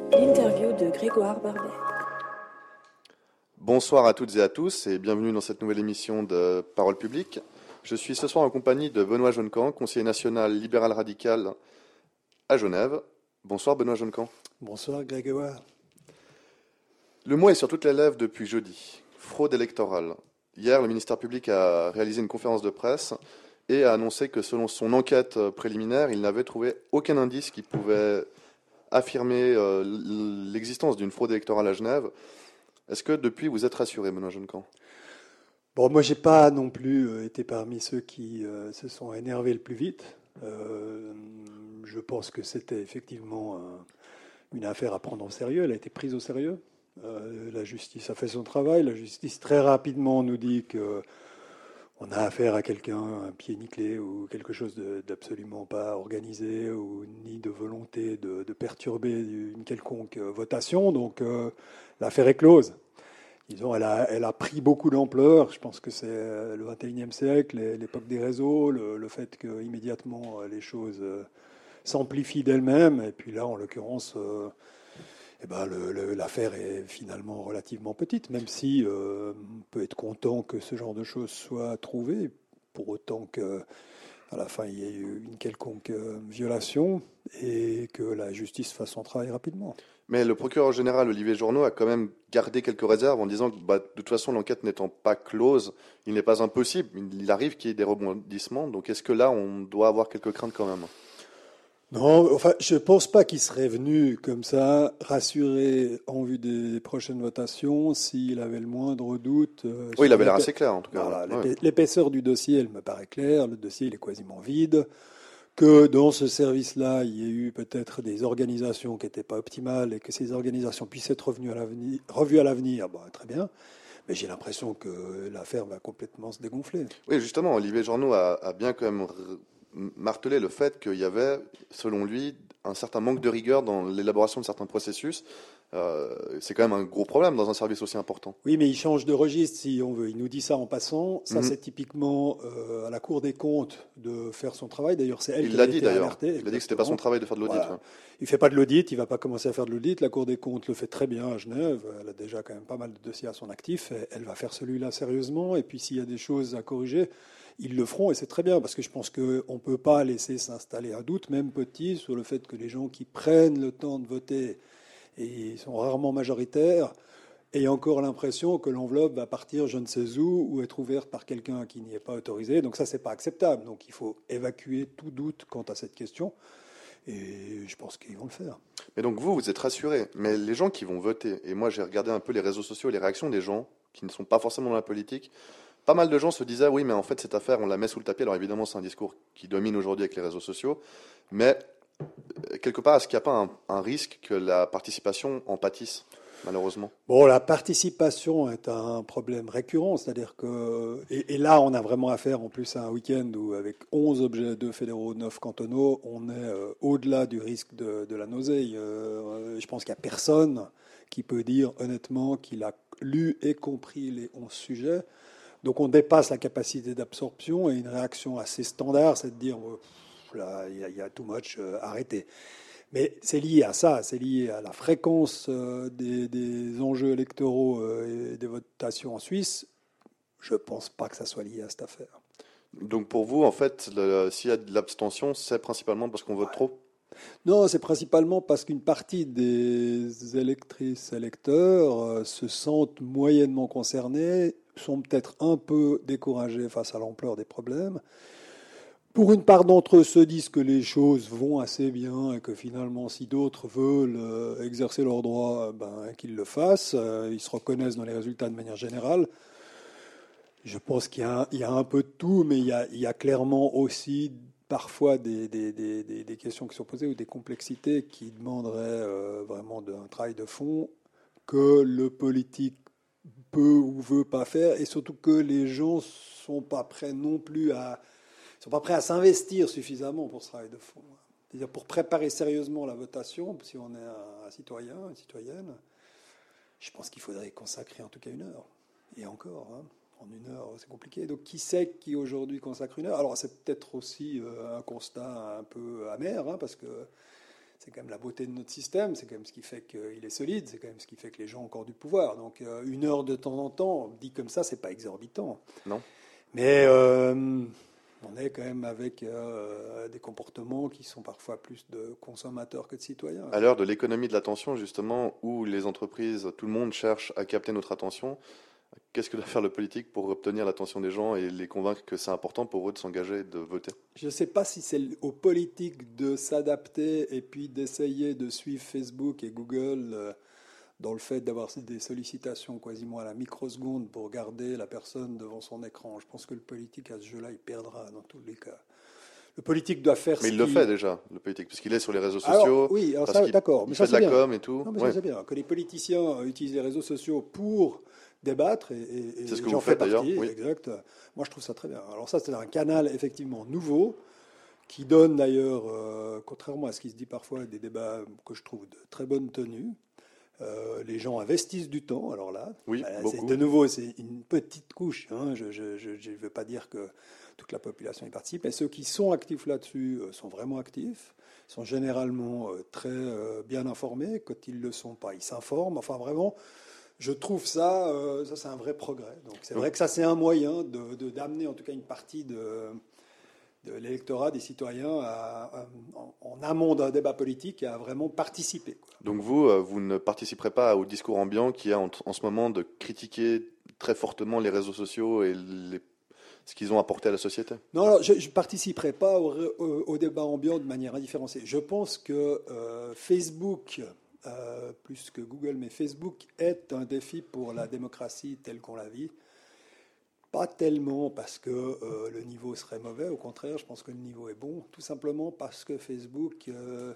L'interview de Grégoire Barbet. Bonsoir à toutes et à tous et bienvenue dans cette nouvelle émission de Parole publique. Je suis ce soir en compagnie de Benoît Jonnequan, conseiller national libéral radical à Genève. Bonsoir Benoît Jonnequan. Bonsoir Grégoire. Le mot est sur toutes les lèvres depuis jeudi. Fraude électorale. Hier, le ministère public a réalisé une conférence de presse et a annoncé que selon son enquête préliminaire, il n'avait trouvé aucun indice qui pouvait affirmer l'existence d'une fraude électorale à Genève. Est-ce que depuis vous êtes rassuré, Benoît Jonnequan ? Bon, moi, j'ai pas non plus été parmi ceux qui se sont énervés le plus vite. Je pense que c'était effectivement une affaire à prendre au sérieux. Elle a été prise au sérieux. La justice a fait son travail. La justice très rapidement nous dit que on a affaire à quelqu'un, un pied nickelé ou quelque chose d'absolument pas organisé ou ni de volonté de perturber une quelconque votation. Donc l'affaire est close. Disons, elle a pris beaucoup d'ampleur. Je pense que c'est le XXIe siècle, l'époque des réseaux, le fait que immédiatement les choses s'amplifient d'elles-mêmes. Et puis là, en l'occurrence, l'affaire est finalement relativement petite, même si on peut être content que ce genre de choses soit trouvé, pour autant que à la fin il y ait eu une quelconque violation et que la justice fasse son travail rapidement. Mais le procureur général Olivier Journeau a quand même gardé quelques réserves en disant que de toute façon l'enquête n'étant pas close, il n'est pas impossible, il arrive qu'il y ait des rebondissements. Donc est-ce que là on doit avoir quelques craintes quand même ? Non, enfin, je ne pense pas qu'il serait venu comme ça, rassuré en vue des prochaines votations, s'il avait le moindre doute. Oui, il avait l'air assez clair en tout cas. Voilà, l'épaisseur du dossier, elle me paraît claire. Le dossier, il est quasiment vide. Que dans ce service-là, il y ait eu peut-être des organisations qui n'étaient pas optimales et que ces organisations puissent être revues à l'avenir, bon, très bien. Mais j'ai l'impression que l'affaire va complètement se dégonfler. Oui, justement, Olivier Journeau a bien quand même martelé le fait qu'il y avait, selon lui, un certain manque de rigueur dans l'élaboration de certains processus. C'est quand même un gros problème dans un service aussi important. Oui, mais il change de registre si on veut. Il nous dit ça en passant. Ça, c'est typiquement à la Cour des comptes de faire son travail. D'ailleurs, c'est elle qui a été alertée. Il a dit que c'était pas son travail de faire de l'audit. Voilà. Il fait pas de l'audit. Il va pas commencer à faire de l'audit. La Cour des comptes le fait très bien à Genève. Elle a déjà quand même pas mal de dossiers à son actif. Elle va faire celui-là sérieusement. Et puis, s'il y a des choses à corriger, ils le feront. Et c'est très bien parce que je pense qu'on peut pas laisser s'installer un doute, même petit, sur le fait que les gens qui prennent le temps de voter et ils sont rarement majoritaires, et encore l'impression que l'enveloppe va partir je ne sais où ou être ouverte par quelqu'un qui n'y est pas autorisé. Donc ça, c'est pas acceptable. Donc il faut évacuer tout doute quant à cette question. Et je pense qu'ils vont le faire. Mais donc vous êtes rassurés. Mais les gens qui vont voter, et moi j'ai regardé un peu les réseaux sociaux, les réactions des gens qui ne sont pas forcément dans la politique, pas mal de gens se disaient oui, mais en fait cette affaire, on la met sous le tapis. Alors évidemment, c'est un discours qui domine aujourd'hui avec les réseaux sociaux, mais quelque part, est-ce qu'il n'y a pas un risque que la participation en pâtisse, malheureusement ? Bon, la participation est un problème récurrent, c'est-à-dire que... Et là, on a vraiment affaire en plus à un week-end où, avec 11 objets 2 fédéraux, 9 cantonaux, on est au-delà du risque de la nausée. Je pense qu'il n'y a personne qui peut dire honnêtement qu'il a lu et compris les 11 sujets. Donc on dépasse la capacité d'absorption et une réaction assez standard, c'est de dire là, il y a too much, arrêtez. Mais c'est lié à ça, c'est lié à la fréquence des enjeux électoraux et des votations en Suisse. Je ne pense pas que ça soit lié à cette affaire. Donc pour vous, en fait, s'il y a de l'abstention, c'est principalement parce qu'on vote trop ? Non, c'est principalement parce qu'une partie des électrices, électeurs se sentent moyennement concernés, sont peut-être un peu découragés face à l'ampleur des problèmes. Pour une part d'entre eux se disent que les choses vont assez bien et que finalement, si d'autres veulent exercer leurs droits, qu'ils le fassent. Ils se reconnaissent dans les résultats de manière générale. Je pense qu'il y a un peu de tout, mais il y a clairement aussi parfois des questions qui sont posées ou des complexités qui demanderaient vraiment un travail de fond que le politique peut ou veut pas faire, et surtout que les gens sont pas prêts non plus sont pas prêts à s'investir suffisamment pour ce travail de fond. C'est-à-dire pour préparer sérieusement la votation, si on est un citoyen, une citoyenne, je pense qu'il faudrait consacrer en tout cas 1 heure. Et encore, en 1 heure, c'est compliqué. Donc qui c'est qui aujourd'hui consacre 1 heure ? Alors c'est peut-être aussi un constat un peu amer, parce que c'est quand même la beauté de notre système, c'est quand même ce qui fait qu'il est solide, c'est quand même ce qui fait que les gens ont encore du pouvoir. Donc 1 heure de temps en temps, dit comme ça, c'est pas exorbitant. Non. Mais on est quand même avec des comportements qui sont parfois plus de consommateurs que de citoyens. À l'heure de l'économie de l'attention, justement, où les entreprises, tout le monde cherche à capter notre attention, qu'est-ce que doit faire le politique pour obtenir l'attention des gens et les convaincre que c'est important pour eux de s'engager et de voter? Je ne sais pas si c'est aux politiques de s'adapter et puis d'essayer de suivre Facebook et Google dans le fait d'avoir des sollicitations quasiment à la microseconde pour garder la personne devant son écran. Je pense que le politique, à ce jeu-là, il perdra dans tous les cas. Le politique doit faire Mais il le fait déjà, le politique, puisqu'il est sur les réseaux Alors, sociaux. oui, alors parce ça, qu'il d'accord. il Mais fait ça, de c'est la bien. com et tout. Non, mais Ouais. ça, c'est bien. Que les politiciens utilisent les réseaux sociaux pour débattre, et C'est ce que j'en vous faites fais d'ailleurs, partie, oui. exact. Moi, je trouve ça très bien. Alors ça, c'est un canal effectivement nouveau, qui donne d'ailleurs, contrairement à ce qui se dit parfois, des débats que je trouve de très bonne tenue. Les gens investissent du temps, alors là, Oui, beaucoup. de nouveau, c'est une petite couche. Hein. Je ne veux pas dire que toute la population y participe, mais ceux qui sont actifs là-dessus sont vraiment actifs, sont généralement très bien informés. Quand ils ne le sont pas, ils s'informent. Enfin, vraiment, je trouve ça, ça c'est un vrai progrès. Donc, c'est vrai que ça, c'est un moyen d'amener en tout cas une partie de l'électorat, des citoyens, en amont d'un débat politique, à vraiment participer, quoi. Donc vous ne participerez pas au discours ambiant qui est en ce moment de critiquer très fortement les réseaux sociaux et ce qu'ils ont apporté à la société? Non, alors, je ne participerai pas au débat ambiant de manière indifférenciée. Je pense que Facebook, plus que Google, mais Facebook est un défi pour la démocratie telle qu'on la vit. Pas tellement parce que le niveau serait mauvais, au contraire, je pense que le niveau est bon, tout simplement parce que Facebook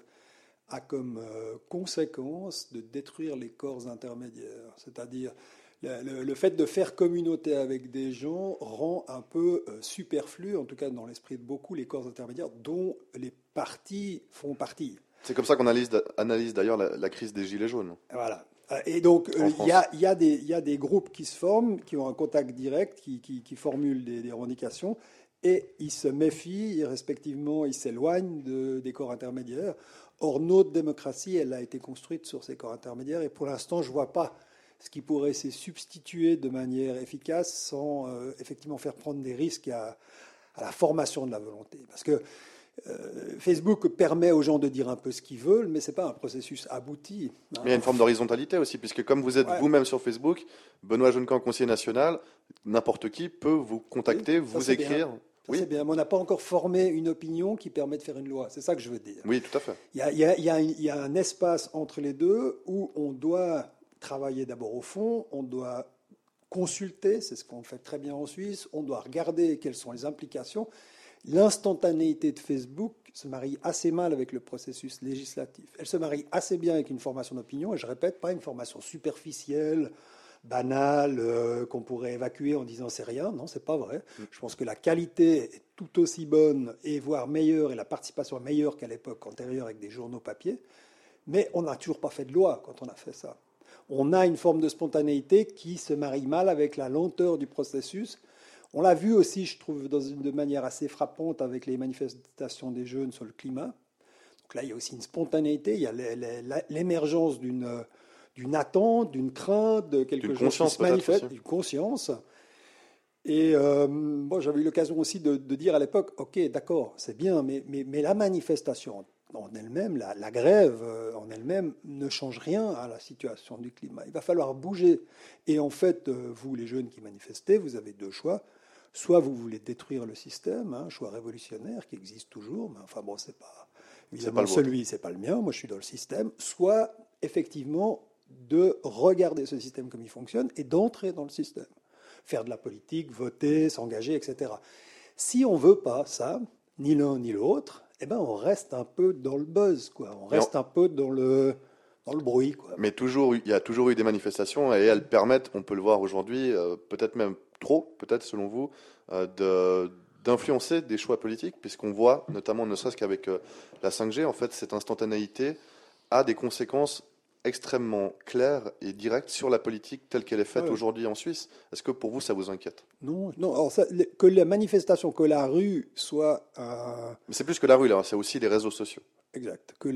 a comme conséquence de détruire les corps intermédiaires. C'est-à-dire, le fait de faire communauté avec des gens rend un peu superflu, en tout cas dans l'esprit de beaucoup, les corps intermédiaires dont les partis font partie. C'est comme ça qu'on analyse d'ailleurs la crise des Gilets jaunes. Voilà. Et donc, En il France. y a des groupes qui se forment, qui ont un contact direct, qui formulent des revendications, et ils se méfient, respectivement, ils s'éloignent des corps intermédiaires. Or, notre démocratie, elle a été construite sur ces corps intermédiaires, et pour l'instant, je ne vois pas ce qui pourrait s'y substituer de manière efficace sans effectivement faire prendre des risques à la formation de la volonté. Parce que Facebook permet aux gens de dire un peu ce qu'ils veulent, mais ce n'est pas un processus abouti. Mais il y a une forme d'horizontalité aussi, puisque comme vous êtes Ouais. vous-même sur Facebook, Benoît Jonnecamp, conseiller national, n'importe qui peut vous contacter, Oui, ça, vous c'est bien. écrire. Ça, Oui, c'est bien, mais on n'a pas encore formé une opinion qui permet de faire une loi. C'est ça que je veux dire. oui, tout à fait. Il y a un espace entre les deux où on doit travailler d'abord au fond, on doit consulter, c'est ce qu'on fait très bien en Suisse, on doit regarder quelles sont les implications. L'instantanéité de Facebook se marie assez mal avec le processus législatif. Elle se marie assez bien avec une formation d'opinion, et je répète, pas une formation superficielle, banale, qu'on pourrait évacuer en disant c'est rien. Non, c'est pas vrai. Je pense que la qualité est tout aussi bonne, et voire meilleure, et la participation est meilleure qu'à l'époque antérieure avec des journaux papier. Mais on n'a toujours pas fait de loi quand on a fait ça. On a une forme de spontanéité qui se marie mal avec la lenteur du processus. On l'a vu aussi, je trouve, de manière assez frappante avec les manifestations des jeunes sur le climat. Donc là, il y a aussi une spontanéité, il y a l'émergence d'une attente, d'une crainte, de quelque chose qui se manifeste, d'une conscience. Et bon, j'avais eu l'occasion aussi de dire à l'époque, ok, d'accord, c'est bien, mais la manifestation en elle-même, la grève en elle-même ne change rien à la situation du climat. Il va falloir bouger. Et en fait, vous, les jeunes qui manifestez, vous avez deux choix. Soit vous voulez détruire le système, un choix révolutionnaire qui existe toujours, mais enfin bon, c'est pas évidemment celui, c'est pas le mien. Moi, je suis dans le système. Soit effectivement de regarder ce système comme il fonctionne et d'entrer dans le système, faire de la politique, voter, s'engager, etc. Si on veut pas ça, ni l'un ni l'autre, eh ben on reste un peu dans le buzz, quoi. On reste un peu dans le bruit, quoi. Mais il y a toujours eu des manifestations et elles permettent, on peut le voir aujourd'hui, peut-être même trop, peut-être selon vous, d'influencer des choix politiques, puisqu'on voit, notamment ne serait-ce qu'avec la 5G, en fait, cette instantanéité a des conséquences extrêmement claires et directes sur la politique telle qu'elle est faite aujourd'hui en Suisse. Est-ce que pour vous, ça vous inquiète? Non, non. Alors que la manifestation, que la rue soit... Mais c'est plus que la rue, là, c'est aussi les réseaux sociaux. exact. Que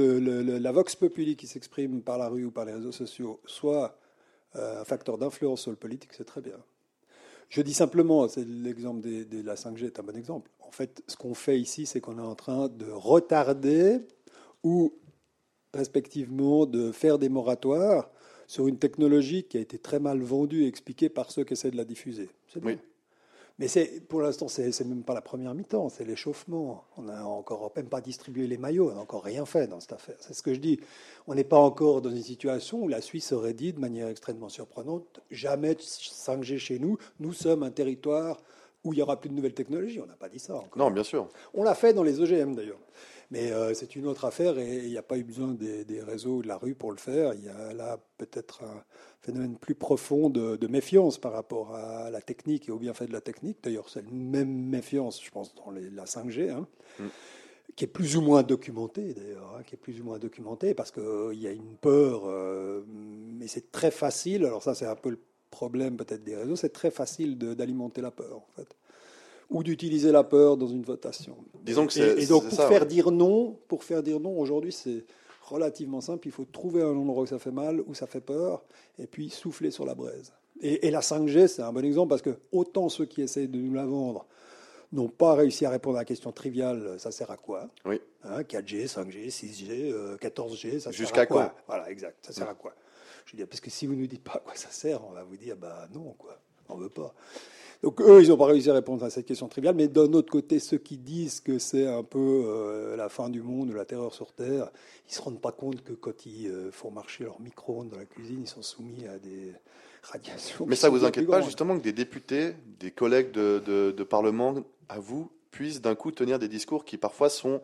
la vox populi qui s'exprime par la rue ou par les réseaux sociaux soit un facteur d'influence sur le politique, c'est très bien. Je dis simplement, c'est l'exemple de la 5G est un bon exemple. En fait, ce qu'on fait ici, c'est qu'on est en train de retarder ou respectivement de faire des moratoires sur une technologie qui a été très mal vendue et expliquée par ceux qui essaient de la diffuser. C'est bien. Oui. Mais pour l'instant, c'est même pas la première mi-temps, c'est l'échauffement. On n'a encore même pas distribué les maillots, on n'a encore rien fait dans cette affaire. C'est ce que je dis. On n'est pas encore dans une situation où la Suisse aurait dit de manière extrêmement surprenante, jamais de 5G chez nous, nous sommes un territoire où il n'y aura plus de nouvelles technologies. On n'a pas dit ça encore. Non, bien sûr. On l'a fait dans les OGM d'ailleurs. Mais c'est une autre affaire et il n'y a pas eu besoin des réseaux ou de la rue pour le faire. Il y a là peut-être un phénomène plus profond de méfiance par rapport à la technique et au bienfait de la technique. D'ailleurs, c'est la même méfiance, je pense, dans la 5G, qui est plus ou moins documentée d'ailleurs, qui est plus ou moins documentée parce qu'il y a une peur, mais c'est très facile. Alors ça, c'est un peu le problème peut-être des réseaux. C'est très facile d'alimenter la peur, en fait, ou d'utiliser la peur dans une votation. Disons que c'est, et donc c'est pour ça, faire ouais. dire non, aujourd'hui c'est relativement simple. Il faut trouver un endroit où ça fait mal, où ça fait peur, et puis souffler sur la braise. Et la 5G, c'est un bon exemple parce que autant ceux qui essayent de nous la vendre n'ont pas réussi à répondre à la question triviale, ça sert à quoi? Oui. 4G, 5G, 6G, 14G, ça Jusqu'à sert à quoi? quand? Voilà, exact. Ça sert à quoi? Je veux dire, parce que si vous ne nous dites pas à quoi ça sert, on va vous dire, bah non, quoi. On veut pas. Donc eux, ils n'ont pas réussi à répondre à cette question triviale, mais d'un autre côté, ceux qui disent que c'est un peu la fin du monde ou la terreur sur Terre, ils ne se rendent pas compte que quand ils font marcher leur micro-ondes dans la cuisine, ils sont soumis à des radiations. Mais qui ça sont vous bien inquiète plus pas grandes. justement que des députés, des collègues de Parlement, à vous, puissent d'un coup tenir des discours qui parfois sont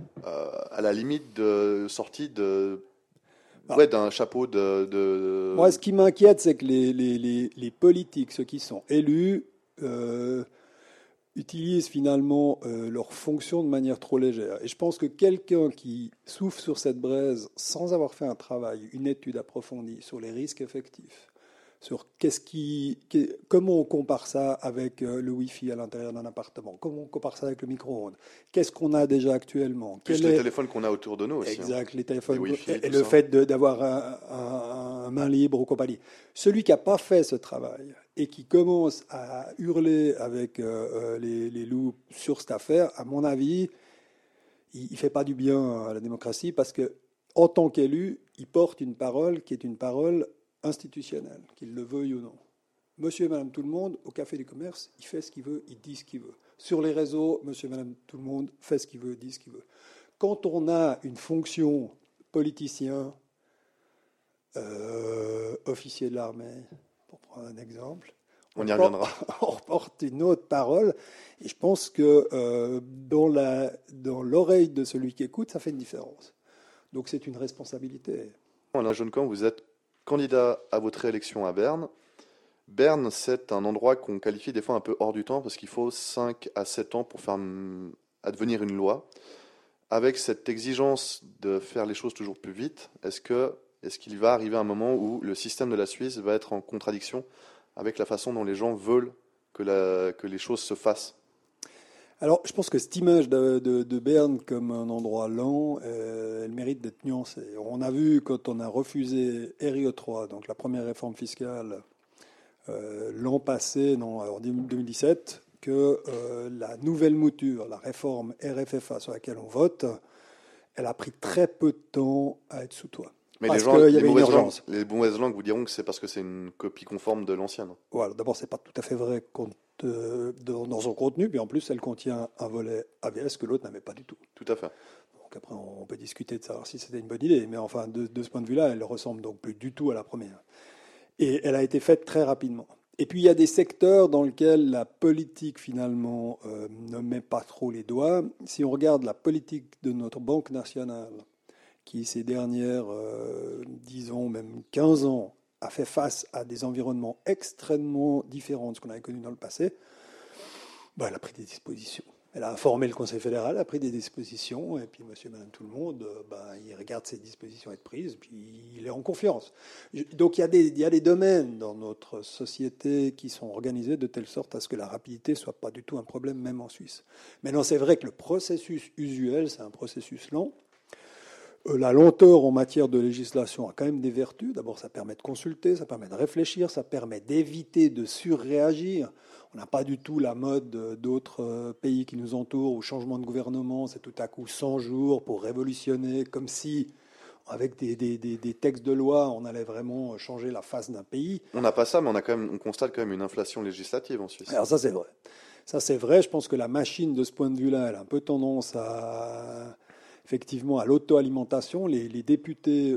à la limite de sortie d'un chapeau Moi, ce qui m'inquiète, c'est que les politiques, ceux qui sont élus, utilisent finalement leur fonction de manière trop légère. Et je pense que quelqu'un qui souffle sur cette braise sans avoir fait un travail, une étude approfondie sur les risques effectifs, sur comment on compare ça avec le Wi-Fi à l'intérieur d'un appartement, comment on compare ça avec le micro-ondes, qu'est-ce qu'on a déjà actuellement, plus les téléphones qu'on a autour de nous aussi. exact, les Les téléphones, Wi-Fi et tout le ça. fait d'avoir un main libre ou compagnie. Celui qui n'a pas fait ce travail et qui commence à hurler avec les loups sur cette affaire, à mon avis, il ne fait pas du bien à la démocratie parce que, en tant qu'élu, il porte une parole qui est une parole institutionnelle, qu'il le veuille ou non. Monsieur et Madame tout le monde, au Café du Commerce, il fait ce qu'il veut, il dit ce qu'il veut. Sur les réseaux, Monsieur et Madame tout le monde fait ce qu'il veut, dit ce qu'il veut. Quand on a une fonction politicien, officier de l'armée, pour prendre un exemple, On y reviendra. on porte une autre parole. Et je pense que dans l'oreille de celui qui écoute, ça fait une différence. Donc c'est une responsabilité. Alain Jonecamp, vous êtes candidat à votre réélection à Berne. Berne, c'est un endroit qu'on qualifie des fois un peu hors du temps parce qu'il faut 5 à 7 ans pour faire advenir une loi. Avec cette exigence de faire les choses toujours plus vite, est-ce qu'il va arriver un moment où le système de la Suisse va être en contradiction avec la façon dont les gens veulent que les choses se fassent? Alors, je pense que cette image de Berne comme un endroit lent, elle mérite d'être nuancée. On a vu quand on a refusé RIE3, donc la première réforme fiscale, l'an passé, en 2017, que la nouvelle mouture, la réforme RFFA sur laquelle on vote, elle a pris très peu de temps à être sous toit. Mais Parce qu'il y avait une urgence. les mauvaises langues vous diront que c'est parce que c'est une copie conforme de l'ancienne. Voilà, d'abord, c'est pas tout à fait vrai dans son contenu, puis en plus, elle contient un volet AVS que l'autre n'avait pas du tout. Tout à fait. Donc après, on peut discuter de savoir si c'était une bonne idée, mais enfin, de ce point de vue-là, elle ressemble donc plus du tout à la première. Et elle a été faite très rapidement. Et puis, il y a des secteurs dans lesquels la politique, finalement, ne met pas trop les doigts. Si on regarde la politique de notre Banque nationale, qui ces dernières, disons, même 15 ans, a fait face à des environnements extrêmement différents de ce qu'on avait connu dans le passé, elle a pris des dispositions. Elle a informé le Conseil fédéral, a pris des dispositions, et puis monsieur et madame tout le monde, il regarde ces dispositions être prises, puis il est en confiance. Donc il y a des domaines dans notre société qui sont organisés de telle sorte à ce que la rapidité ne soit pas du tout un problème, même en Suisse. Maintenant, c'est vrai que le processus usuel, c'est un processus lent, la lenteur en matière de législation a quand même des vertus. D'abord, ça permet de consulter, ça permet de réfléchir, ça permet d'éviter de surréagir. On n'a pas du tout la mode d'autres pays qui nous entourent où changement de gouvernement, c'est tout à coup 100 jours pour révolutionner, comme si, avec des textes de loi, on allait vraiment changer la face d'un pays. On n'a pas ça, mais on constate quand même une inflation législative en Suisse. Alors ça, c'est vrai. Ça, c'est vrai. Je pense que la machine, de ce point de vue-là, elle a un peu tendance effectivement à l'auto-alimentation. Les députés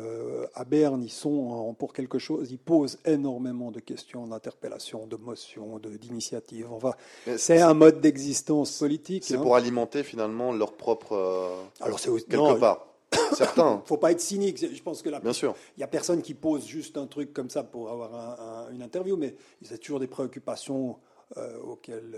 à Berne, ils sont pour quelque chose, ils posent énormément de questions, d'interpellations, de motions, d'initiatives. Enfin, c'est un mode d'existence politique. C'est pour alimenter finalement leur propre... Alors c'est aussi, quelque part. Certains. Il ne faut pas être cynique. Je pense que Bien sûr. Il n'y a personne qui pose juste un truc comme ça pour avoir une interview, mais il y a toujours des préoccupations auxquelles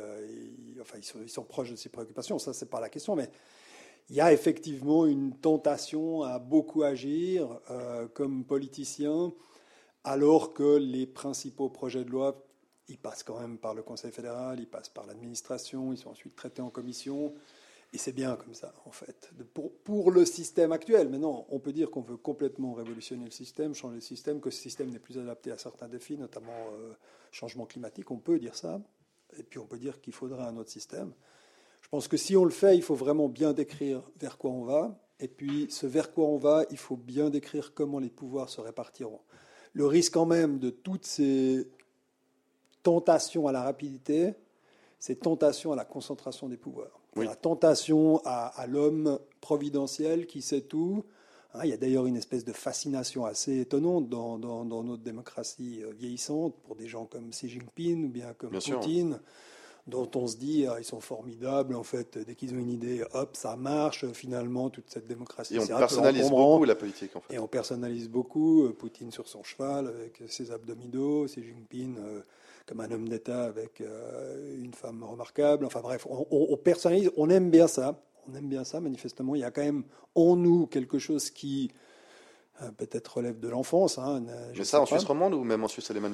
ils sont proches de ces préoccupations. Ça, c'est pas la question, mais il y a effectivement une tentation à beaucoup agir comme politicien, alors que les principaux projets de loi, ils passent quand même par le Conseil fédéral, ils passent par l'administration, ils sont ensuite traités en commission. Et c'est bien comme ça, en fait, pour le système actuel. Maintenant, on peut dire qu'on veut complètement révolutionner le système, changer le système, que ce système n'est plus adapté à certains défis, notamment changement climatique. On peut dire ça. Et puis on peut dire qu'il faudrait un autre système. Je pense que si on le fait, il faut vraiment bien décrire vers quoi on va. Et puis, ce vers quoi on va, il faut bien décrire comment les pouvoirs se répartiront. Le risque quand même de toutes ces tentations à la rapidité, c'est tentation à la concentration des pouvoirs. Oui. La tentation à l'homme providentiel qui sait tout. Il y a d'ailleurs une espèce de fascination assez étonnante dans notre démocratie vieillissante pour des gens comme Xi Jinping ou bien comme Poutine, dont on se dit ils sont formidables, en fait, dès qu'ils ont une idée, hop, ça marche, finalement, toute cette démocratie. Et on personnalise beaucoup la politique, en fait. Et on personnalise beaucoup, Poutine sur son cheval, avec ses abdominaux, Xi Jinping comme un homme d'État avec une femme remarquable. Enfin bref, on personnalise, on aime bien ça. On aime bien ça, manifestement. Il y a quand même en nous quelque chose qui peut-être relève de l'enfance. Mais ça en Suisse romande ou même en Suisse alémanique ?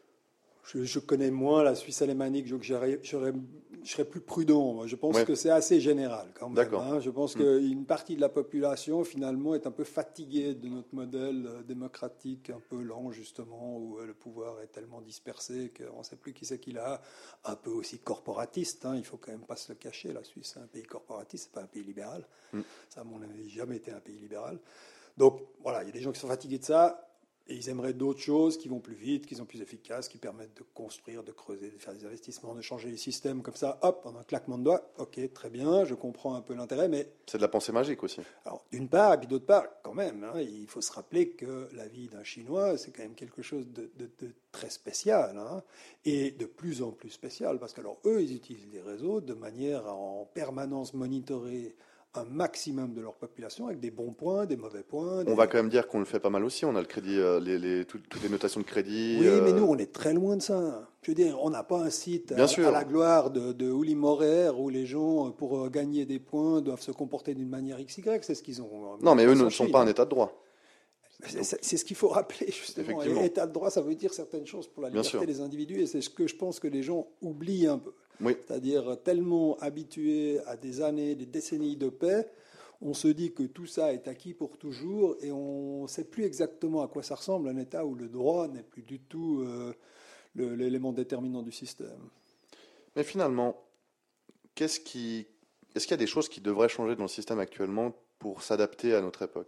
Je connais moins la Suisse alémanique, donc je serais plus prudent. Moi. Je pense que c'est assez général quand même. D'accord. Je pense qu'une partie de la population, finalement, est un peu fatiguée de notre modèle démocratique, un peu lent, justement, où le pouvoir est tellement dispersé qu'on ne sait plus qui c'est qui l'a. Un peu aussi corporatiste. Il ne faut quand même pas se le cacher. La Suisse, c'est un pays corporatiste, ce n'est pas un pays libéral. Ça, à mon avis, jamais été un pays libéral. Donc, voilà, il y a des gens qui sont fatigués de ça. Et ils aimeraient d'autres choses qui vont plus vite, qui sont plus efficaces, qui permettent de construire, de creuser, de faire des investissements, de changer les systèmes comme ça, hop, en un claquement de doigts. Ok, très bien, je comprends un peu l'intérêt, mais... C'est de la pensée magique aussi. Alors, d'une part, et puis d'autre part, quand même, il faut se rappeler que la vie d'un Chinois, c'est quand même quelque chose de très spécial, et de plus en plus spécial, parce que alors, eux, ils utilisent les réseaux de manière à en permanence monitorer un maximum de leur population avec des bons points, des mauvais points. On va quand même dire qu'on le fait pas mal aussi. On a le crédit, toutes les notations de crédit. Oui, mais nous, on est très loin de ça. Je veux dire, on n'a pas un site à la gloire de Uli Maurer où les gens, pour gagner des points, doivent se comporter d'une manière XY. C'est ce qu'ils ont. Non, mais eux ne sont pas un état de droit. C'est ce qu'il faut rappeler, justement. État de droit, ça veut dire certaines choses pour la liberté des individus, et c'est ce que je pense que les gens oublient un peu. Oui. C'est-à-dire tellement habitués à des années, des décennies de paix, on se dit que tout ça est acquis pour toujours, et on ne sait plus exactement à quoi ça ressemble, un État où le droit n'est plus du tout l'élément déterminant du système. Mais finalement, est-ce qu'il y a des choses qui devraient changer dans le système actuellement pour s'adapter à notre époque ?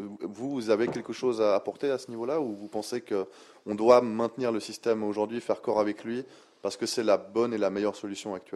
Vous avez quelque chose à apporter à ce niveau-là, ou vous pensez qu'on doit maintenir le système aujourd'hui, faire corps avec lui, parce que c'est la bonne et la meilleure solution actuellement ?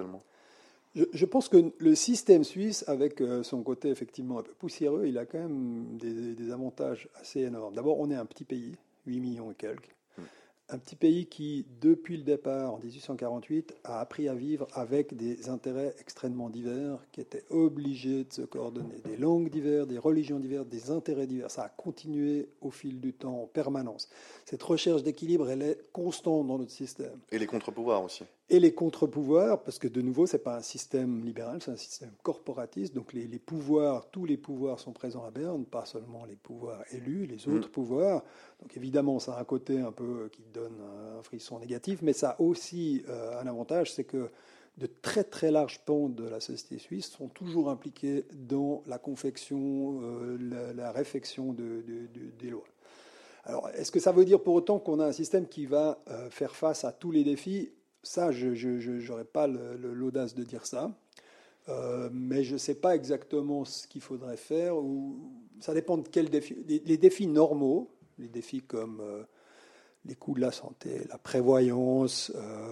Je pense que le système suisse, avec son côté effectivement un peu poussiéreux, il a quand même des avantages assez énormes. D'abord, on est un petit pays, 8 millions et quelques. Un petit pays qui, depuis le départ, en 1848, a appris à vivre avec des intérêts extrêmement divers, qui étaient obligés de se coordonner. Des langues diverses, des religions diverses, des intérêts divers. Ça a continué au fil du temps, en permanence. Cette recherche d'équilibre, elle est constante dans notre système. Et les contre-pouvoirs aussi. Et les contre-pouvoirs, parce que de nouveau, ce n'est pas un système libéral, c'est un système corporatiste. Donc les pouvoirs, tous les pouvoirs sont présents à Berne, pas seulement les pouvoirs élus, les autres pouvoirs. Donc évidemment, ça a un côté un peu qui donne un frisson négatif, mais ça a aussi un avantage, c'est que de très très larges pans de la société suisse sont toujours impliqués dans la confection, la réflexion des lois. Alors, est-ce que ça veut dire pour autant qu'on a un système qui va faire face à tous les défis? Ça, je n'aurais pas l'audace de dire ça. Mais je ne sais pas exactement ce qu'il faudrait faire. Ça dépend de quels défis. Les défis normaux, les défis comme les coûts de la santé, la prévoyance,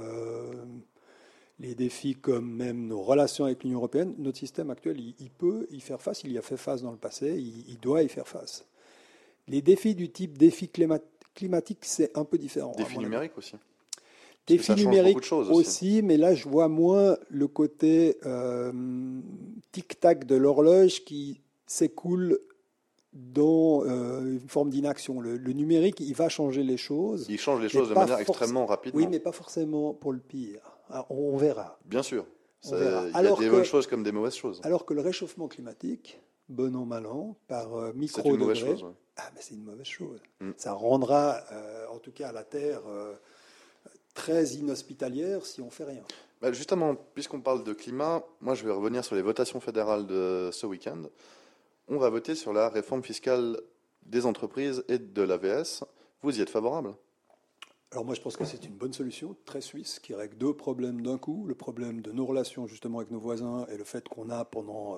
les défis comme même nos relations avec l'Union européenne, notre système actuel, il peut y faire face. Il y a fait face dans le passé, il doit y faire face. Les défis du type défi climatique, c'est un peu différent. Défi numérique aussi. Défi numérique aussi, mais là, je vois moins le côté tic-tac de l'horloge qui s'écoule dans une forme d'inaction. Le numérique, il va changer les choses. Il change les choses de manière extrêmement rapide. Oui, mais pas forcément pour le pire. Alors, on verra. Bien sûr. Il y a des bonnes choses comme des mauvaises choses. Alors que le réchauffement climatique, bon an, mal an, par micro-degrés, c'est une mauvaise chose. Ouais. Mais c'est une mauvaise chose. Ça rendra, en tout cas, la Terre très inhospitalière si on fait rien. Justement, puisqu'on parle de climat, moi je vais revenir sur les votations fédérales de ce week-end. On va voter sur la réforme fiscale des entreprises et de l'AVS. Vous y êtes favorable? Alors moi je pense que c'est une bonne solution, très suisse, qui règle deux problèmes d'un coup. Le problème de nos relations justement avec nos voisins et le fait qu'on a pendant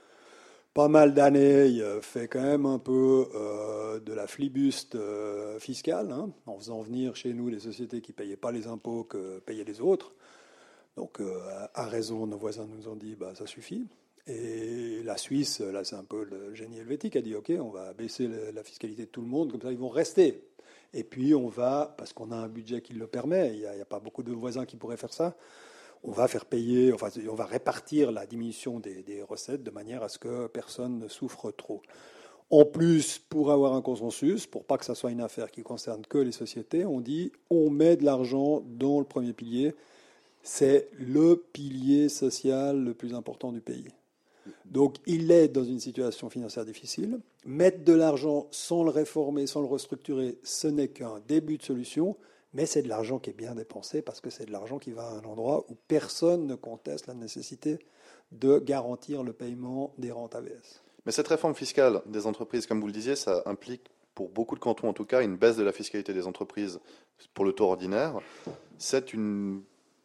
pas mal d'années fait quand même un peu de la flibuste fiscale, hein, en faisant venir chez nous les sociétés qui ne payaient pas les impôts que payaient les autres. Donc à raison, nos voisins nous ont dit ça suffit. Et la Suisse, là c'est un peu le génie helvétique, a dit ok, on va baisser la fiscalité de tout le monde, comme ça ils vont rester. Et puis on va, parce qu'on a un budget qui le permet, il n'y a pas beaucoup de voisins qui pourraient faire ça, on va faire payer, enfin on va répartir la diminution des recettes de manière à ce que personne ne souffre trop. En plus, pour avoir un consensus, pour pas que ça soit une affaire qui concerne que les sociétés, on dit on met de l'argent dans le premier pilier. C'est le pilier social le plus important du pays. Donc il est dans une situation financière difficile. Mettre de l'argent sans le réformer, sans le restructurer, ce n'est qu'un début de solution, mais c'est de l'argent qui est bien dépensé parce que c'est de l'argent qui va à un endroit où personne ne conteste la nécessité de garantir le paiement des rentes AVS. Mais cette réforme fiscale des entreprises, comme vous le disiez, ça implique, pour beaucoup de cantons en tout cas, une baisse de la fiscalité des entreprises pour le taux ordinaire. C'est une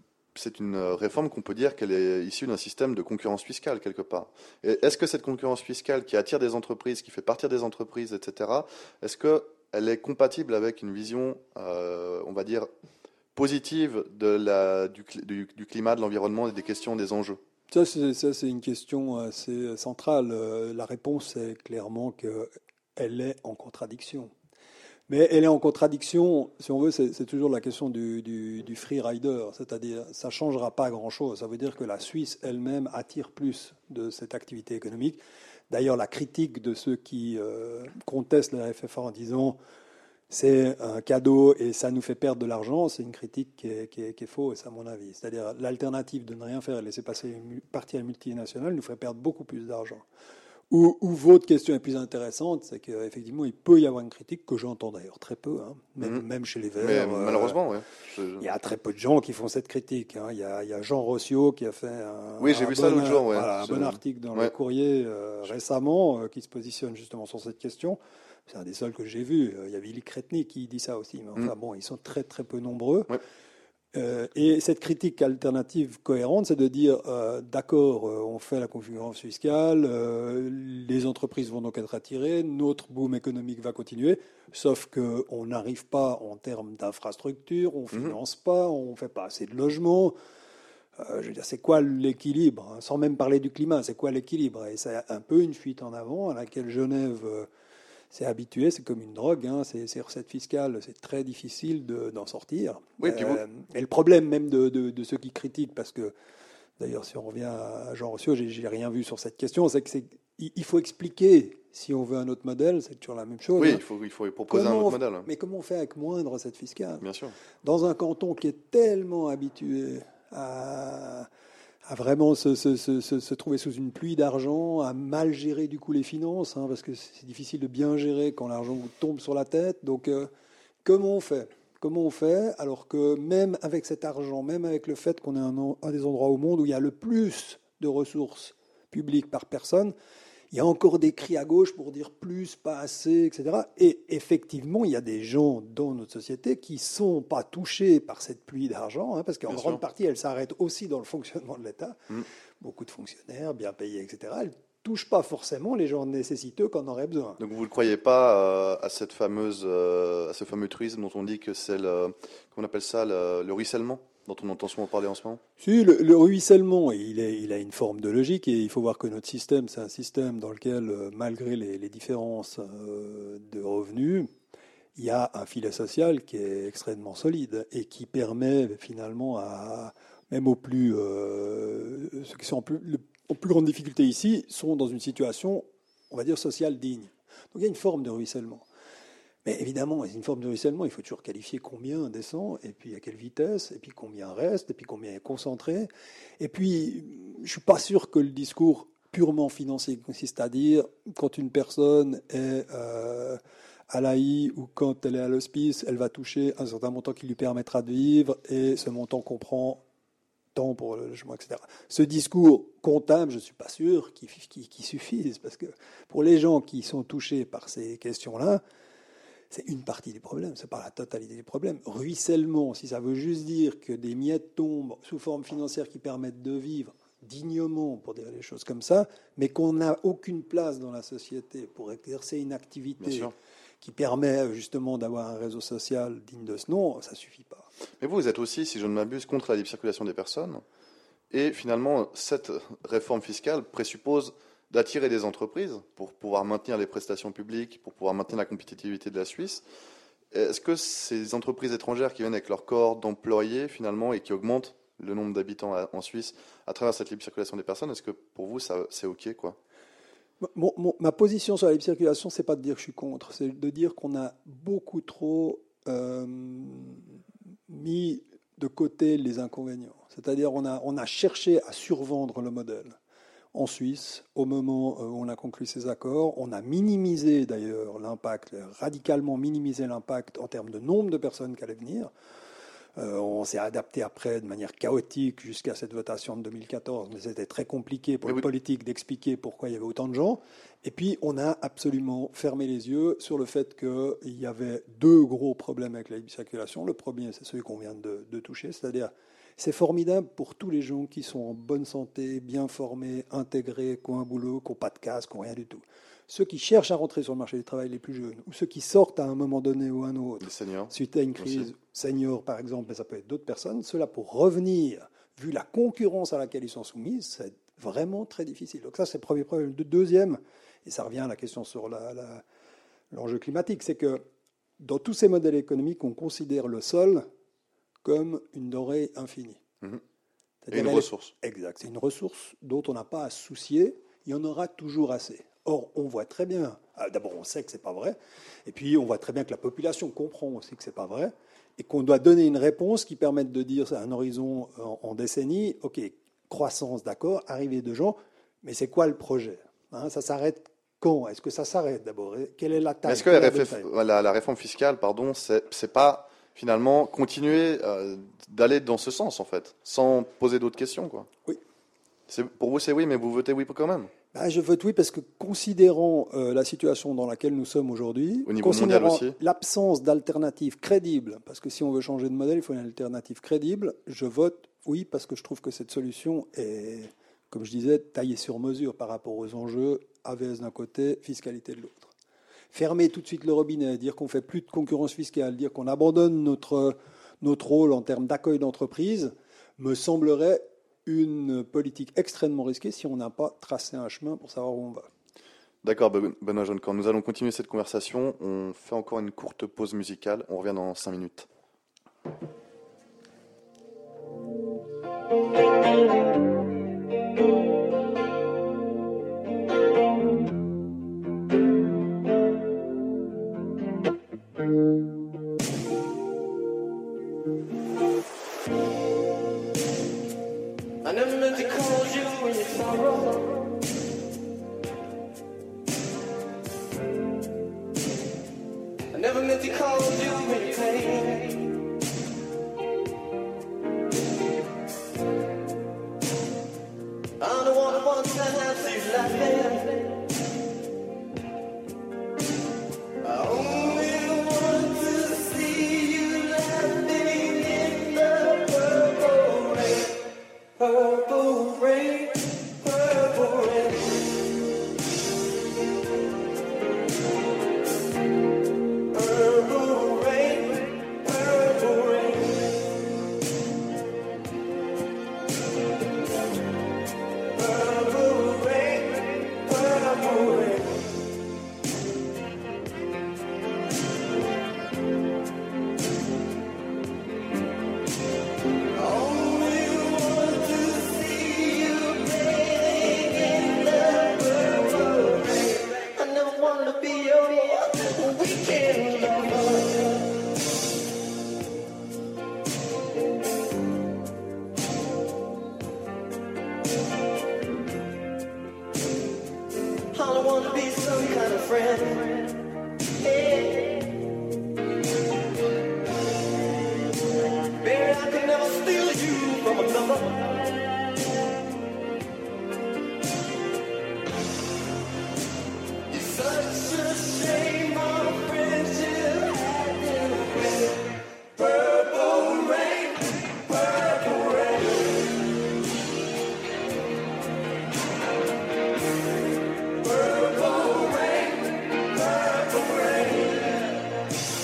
réforme qu'on peut dire qu'elle est issue d'un système de concurrence fiscale quelque part. Et est-ce que cette concurrence fiscale qui attire des entreprises, qui fait partir des entreprises, etc., est-ce qu'elle est compatible avec une vision, on va dire, positive du climat, de l'environnement et des questions, des enjeux? Ça, c'est une question assez centrale. La réponse est clairement qu'elle est en contradiction. Mais elle est en contradiction, si on veut, c'est toujours la question du free rider, c'est-à-dire ça ne changera pas grand-chose. Ça veut dire que la Suisse elle-même attire plus de cette activité économique. D'ailleurs, la critique de ceux qui contestent le FFA en disant c'est un cadeau et ça nous fait perdre de l'argent, c'est une critique qui est fausse à mon avis. C'est-à-dire l'alternative de ne rien faire et laisser partir les multinationales nous ferait perdre beaucoup plus d'argent. Ou votre question est plus intéressante, c'est qu'effectivement, il peut y avoir une critique que j'entends d'ailleurs très peu, hein, même chez les Verts. Mais malheureusement, oui. Il y a très peu de gens qui font cette critique. Hein. Il y a Jean Rossiot qui a fait un bon article dans le Courrier récemment qui se positionne justement sur cette question. C'est un des seuls que j'ai vu. Il y a Willy Kretny qui dit ça aussi. Mais enfin bon, ils sont très très peu nombreux. Ouais. Et cette critique alternative cohérente, c'est de dire d'accord, on fait la configuration fiscale, les entreprises vont donc être attirées, notre boom économique va continuer, sauf qu'on n'arrive pas en termes d'infrastructure, on ne finance pas, on ne fait pas assez de logements. Je veux dire, c'est quoi l'équilibre, hein, sans même parler du climat, c'est quoi l'équilibre? Et c'est un peu une fuite en avant à laquelle Genève s'est habitué, c'est comme une drogue, hein, ces recettes fiscales, c'est très difficile d'en sortir. Oui, et le problème même de ceux qui critiquent, parce que, d'ailleurs, si on revient à Jean Rossiot, j'ai rien vu sur cette question, c'est qu'il faut expliquer, si on veut un autre modèle, c'est toujours la même chose. Oui, hein. il faut proposer un autre modèle. Mais comment on fait avec moins de recettes fiscales? Bien sûr. Dans un canton qui est tellement habitué à vraiment se trouver sous une pluie d'argent, à mal gérer du coup les finances, hein, parce que c'est difficile de bien gérer quand l'argent vous tombe sur la tête. Donc, comment on fait? Comment on fait alors que même avec cet argent, même avec le fait qu'on est un des endroits au monde où il y a le plus de ressources publiques par personne, il y a encore des cris à gauche pour dire plus, pas assez, etc. Et effectivement, il y a des gens dans notre société qui ne sont pas touchés par cette pluie d'argent, hein, parce qu'en grande partie, elle s'arrête aussi dans le fonctionnement de l'État. Beaucoup de fonctionnaires, bien payés, etc. Elle ne touche pas forcément les gens nécessiteux quand on aurait besoin. Donc vous ne croyez pas à ce fameux truisme dont on dit que c'est comment on appelle ça, le ruissellement, dont on entend souvent parler en ce moment? Si, le ruissellement, il a une forme de logique et il faut voir que notre système, c'est un système dans lequel, malgré les différences de revenus, il y a un filet social qui est extrêmement solide et qui permet finalement même aux plus, ceux qui sont en plus grande difficulté ici, sont dans une situation, on va dire, sociale digne. Donc il y a une forme de ruissellement. Mais évidemment, une forme de ruissellement, il faut toujours qualifier combien descend, et puis à quelle vitesse, et puis combien reste, et puis combien est concentré. Et puis, je ne suis pas sûr que le discours purement financier consiste à dire, quand une personne est à l'AI ou quand elle est à l'hospice, elle va toucher un certain montant qui lui permettra de vivre, et ce montant comprend tant pour le logement, etc. Ce discours comptable, je ne suis pas sûr qu'il suffise, parce que pour les gens qui sont touchés par ces questions-là, c'est une partie du problème, c'est pas la totalité du problème. Ruissellement, si ça veut juste dire que des miettes tombent sous forme financière qui permettent de vivre dignement, pour dire les choses comme ça, mais qu'on n'a aucune place dans la société pour exercer une activité qui permet justement d'avoir un réseau social digne de ce nom, ça suffit pas. Mais vous êtes aussi, si je ne m'abuse, contre la libre circulation des personnes. Et finalement, cette réforme fiscale présuppose d'attirer des entreprises pour pouvoir maintenir les prestations publiques, pour pouvoir maintenir la compétitivité de la Suisse. Est-ce que ces entreprises étrangères qui viennent avec leur corps d'employés, finalement, et qui augmentent le nombre d'habitants en Suisse à travers cette libre circulation des personnes, est-ce que pour vous, c'est OK, quoi? Ma position sur la libre circulation, c'est pas de dire que je suis contre, c'est de dire qu'on a beaucoup trop mis de côté les inconvénients. C'est-à-dire on a cherché à survendre le modèle. En Suisse, au moment où on a conclu ces accords, on a minimisé d'ailleurs l'impact, radicalement minimisé l'impact en termes de nombre de personnes qui allaient venir. On s'est adapté après de manière chaotique jusqu'à cette votation de 2014, mais c'était très compliqué pour les politiques d'expliquer pourquoi il y avait autant de gens. Et puis on a absolument fermé les yeux sur le fait qu'il y avait deux gros problèmes avec la libre circulation. Le premier, c'est celui qu'on vient de toucher, c'est-à-dire c'est formidable pour tous les gens qui sont en bonne santé, bien formés, intégrés, qui ont un boulot, qui n'ont pas de casque, qui n'ont rien du tout. Ceux qui cherchent à rentrer sur le marché du travail, les plus jeunes, ou ceux qui sortent à un moment donné ou à un autre, les seniors, suite à une crise, seniors par exemple, mais ça peut être d'autres personnes, ceux-là pour revenir, vu la concurrence à laquelle ils sont soumis, c'est vraiment très difficile. Donc ça, c'est le premier problème. Le deuxième, et ça revient à la question sur l'enjeu climatique, c'est que dans tous ces modèles économiques, on considère le sol comme une denrée infinie. Et une ressource. Exact. C'est une ressource dont on n'a pas à se soucier. Il y en aura toujours assez. Or, on voit très bien, d'abord on sait que ce n'est pas vrai, et puis on voit très bien que la population comprend aussi que ce n'est pas vrai, et qu'on doit donner une réponse qui permette de dire à un horizon en décennies, ok, croissance, d'accord, arrivée de gens, mais c'est quoi le projet, hein, ça s'arrête quand? Est-ce que ça s'arrête d'abord? Quelle est la taille? Est-ce que la réforme fiscale, pardon, c'est pas finalement continuer d'aller dans ce sens, en fait, sans poser d'autres questions, quoi? Oui. Pour vous, c'est oui, mais vous votez oui quand même? Je vote oui parce que considérant la situation dans laquelle nous sommes aujourd'hui, au niveau mondial aussi, l'absence d'alternative crédible, parce que si on veut changer de modèle, il faut une alternative crédible, je vote oui parce que je trouve que cette solution est, comme je disais, taillée sur mesure par rapport aux enjeux, AVS d'un côté, fiscalité de l'autre. Fermer tout de suite le robinet, dire qu'on ne fait plus de concurrence fiscale, dire qu'on abandonne notre rôle en termes d'accueil d'entreprise, me semblerait une politique extrêmement risquée si on n'a pas tracé un chemin pour savoir où on va. D'accord, Benoît Jonnecorn. Nous allons continuer cette conversation. On fait encore une courte pause musicale. On revient dans 5 minutes. I never meant to call you when you're sorrow. I never meant to call you when you're pain. in love. I want to be some kind of friend. Hey. Baby, I can never steal you from another. It's such a shame our friendship ended with purple rain, purple rain. Purple rain, purple rain.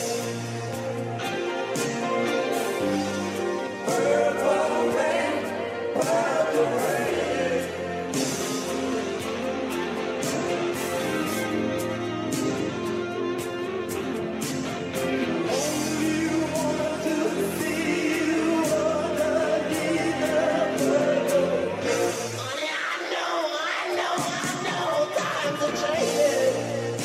Purple rain, purple rain. Only want to see you underneath the purple. Honey, I know, times are changing.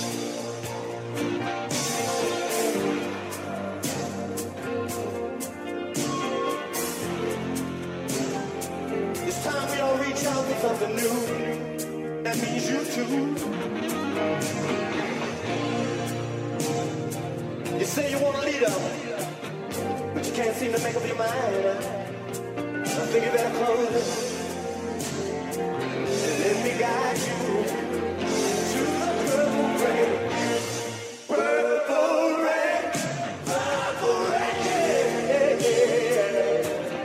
It's time we all reach out for something new. That means you too. You say you want a leader, but you can't seem to make up your mind. I think you better close it and let me guide you to the purple rain. Purple rain, purple rain. Yeah, yeah.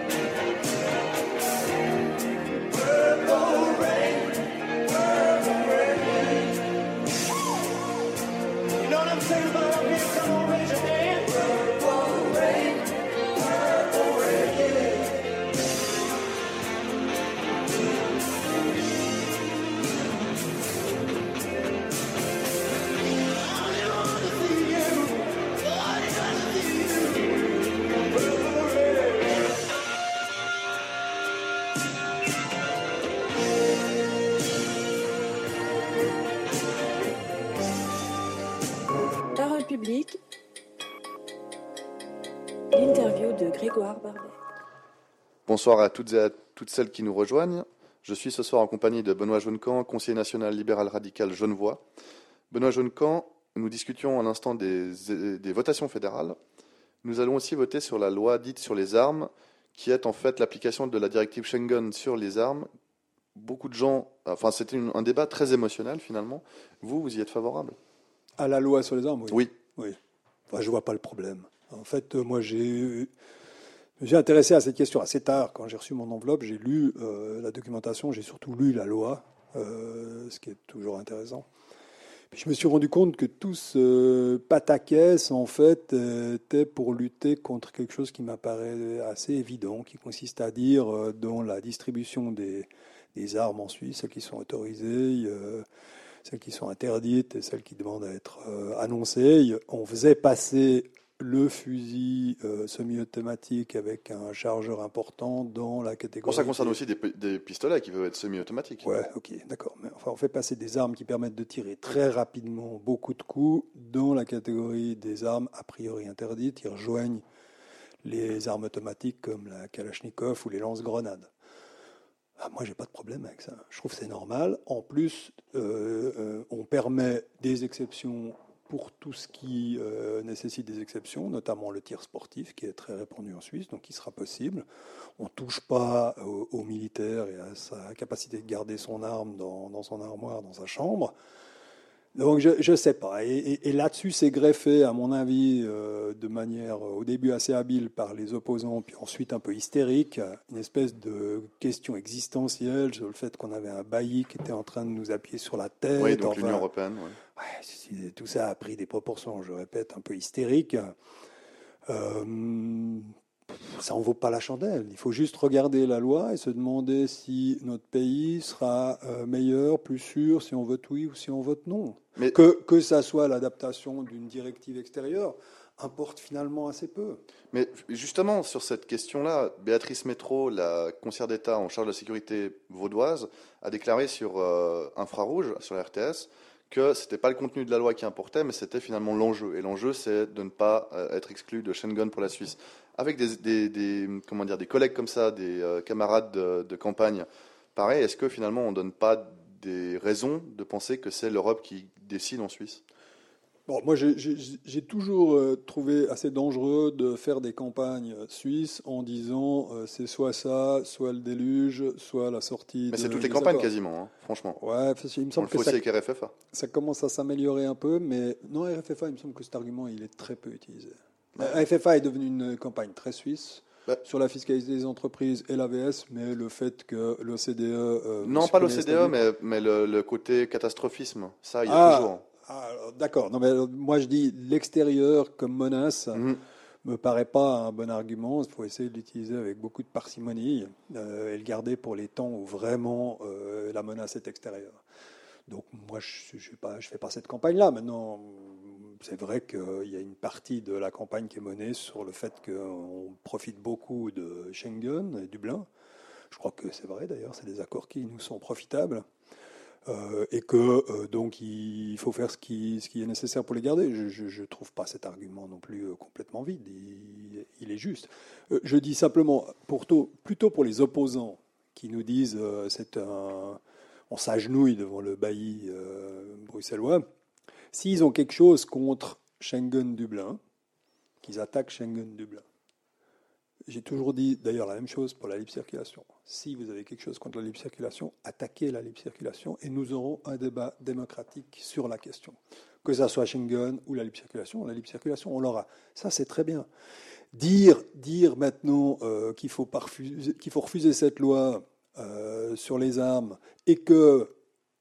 Purple rain, purple rain. You know what I'm saying about up here? Come on, raise your hand. Purple rain, purple rain. I want to see you. I want to see you. Purple rain. Parole publique. L'interview de Grégoire Barbet. Bonsoir à toutes et à toutes celles qui nous rejoignent. Je suis ce soir en compagnie de Benoît Jonecan, conseiller national libéral radical genevois. Benoît Jonecan, nous discutions à l'instant des votations fédérales. Nous allons aussi voter sur la loi dite sur les armes, qui est en fait l'application de la directive Schengen sur les armes. Beaucoup de gens, enfin c'était un débat très émotionnel finalement. Vous y êtes favorable? À la loi sur les armes, oui. Oui. Oui. Enfin, je vois pas le problème. En fait, moi, j'ai intéressé à cette question assez tard. Quand j'ai reçu mon enveloppe, j'ai lu la documentation, j'ai surtout lu la loi, ce qui est toujours intéressant. Puis je me suis rendu compte que tout ce pataquès, en fait, était pour lutter contre quelque chose qui m'apparaît assez évident, qui consiste à dire, dans la distribution des armes en Suisse, celles qui sont autorisées, celles qui sont interdites et celles qui demandent à être annoncées, on faisait passer le fusil semi-automatique avec un chargeur important dans la catégorie. Bon, ça concerne aussi des pistolets qui peuvent être semi-automatiques. Ouais, ok, d'accord. Mais enfin, on fait passer des armes qui permettent de tirer très rapidement beaucoup de coups dans la catégorie des armes a priori interdites, qui rejoignent les armes automatiques comme la Kalachnikov ou les lance-grenades. Ah, moi, j'ai pas de problème avec ça. Je trouve que c'est normal. En plus, on permet des exceptions pour tout ce qui nécessite des exceptions, notamment le tir sportif, qui est très répandu en Suisse, donc qui sera possible. On ne touche pas au militaire et à sa capacité de garder son arme dans son armoire, dans sa chambre. Donc je ne sais pas. Et là-dessus, c'est greffé, à mon avis, de manière au début assez habile par les opposants, puis ensuite un peu hystérique, une espèce de question existentielle sur le fait qu'on avait un bailli qui était en train de nous appuyer sur la tête. Oui, donc l'Union européenne. Ouais, tout ça a pris des proportions, je répète, un peu hystériques. Ça en vaut pas la chandelle. Il faut juste regarder la loi et se demander si notre pays sera meilleur, plus sûr, si on vote oui ou si on vote non. Mais Que ça soit l'adaptation d'une directive extérieure importe finalement assez peu. Mais justement, sur cette question-là, Béatrice Métro, la conseillère d'État en charge de la sécurité vaudoise, a déclaré sur Infrarouge, sur la RTS, que c'était pas le contenu de la loi qui importait, mais c'était finalement l'enjeu. Et l'enjeu, c'est de ne pas être exclu de Schengen pour la Suisse. Avec comment dire, des collègues comme ça, des camarades de campagne, pareil, est-ce que finalement on donne pas des raisons de penser que c'est l'Europe qui décide en Suisse? Bon, moi, j'ai toujours trouvé assez dangereux de faire des campagnes suisses en disant c'est soit ça, soit le déluge, soit la sortie. Mais c'est toutes les des campagnes accords. quasiment, hein, franchement. Ouais, il me On le semble fait que aussi avec RFFA. ça commence à s'améliorer un peu, mais non, RFFA, il me semble que cet argument, il est très peu utilisé. Ouais. RFFA est devenu une campagne très suisse Ouais. sur la fiscalité des entreprises et l'AVS, mais le fait que l'OCDE... Non, pas l'OCDE, mais le côté catastrophisme. Ça, il y a Ah, toujours. alors, d'accord. Non, mais moi, je dis l'extérieur comme menace Mhm. me paraît pas un bon argument. Il faut essayer de l'utiliser avec beaucoup de parcimonie et le garder pour les temps où vraiment la menace est extérieure. Donc moi, je fais pas cette campagne-là. Maintenant, c'est vrai qu'il y a une partie de la campagne qui est menée sur le fait qu'on profite beaucoup de Schengen et Dublin. Je crois que c'est vrai d'ailleurs, c'est des accords qui nous sont profitables. Et que donc il faut faire ce qui est nécessaire pour les garder. Je trouve pas cet argument non plus complètement vide. Il est juste. Je dis simplement, plutôt pour les opposants qui nous disent on s'agenouille devant le bailli bruxellois. S'ils ont quelque chose contre Schengen-Dublin, qu'ils attaquent Schengen-Dublin. J'ai toujours dit d'ailleurs la même chose pour la libre circulation. Si vous avez quelque chose contre la libre circulation, attaquez la libre circulation et nous aurons un débat démocratique sur la question. Que ça soit Schengen ou la libre circulation, on l'aura. Ça, c'est très bien. Dire maintenant qu'il faut refuser cette loi sur les armes et que,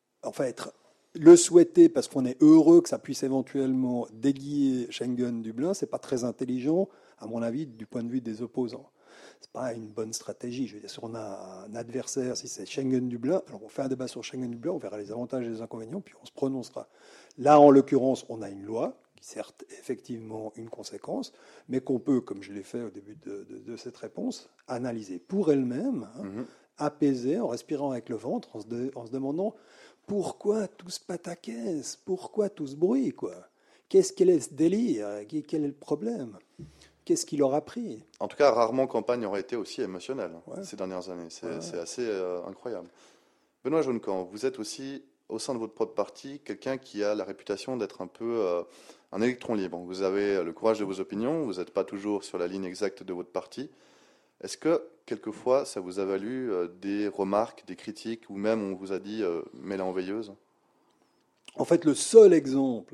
le souhaiter parce qu'on est heureux que ça puisse éventuellement délier Schengen-Dublin, c'est pas très intelligent, à mon avis, du point de vue des opposants. C'est pas une bonne stratégie. Je veux dire, si on a un adversaire, si c'est Schengen-Dublin, alors on fait un débat sur Schengen-Dublin, on verra les avantages et les inconvénients, puis on se prononcera. Là, en l'occurrence, on a une loi qui, certes, est effectivement une conséquence, mais qu'on peut, comme je l'ai fait au début de cette réponse, analyser pour elle-même, apaiser, en respirant avec le ventre, en se demandant pourquoi tout ce pataquès, pourquoi tout ce bruit, quoi. Quel est ce délire? Quel est le problème? Qu'est-ce qu'il leur a pris? En tout cas, rarement campagne aurait été aussi émotionnelle Ouais. ces dernières années. C'est Ouais. assez incroyable. Benoît Jonecamp, vous êtes aussi, au sein de votre propre parti, quelqu'un qui a la réputation d'être un peu un électron libre. Vous avez le courage de vos opinions, vous n'êtes pas toujours sur la ligne exacte de votre parti. Est-ce que, quelquefois, ça vous a valu des remarques, des critiques, ou même on vous a dit mets-la en veilleuse? En fait, le seul exemple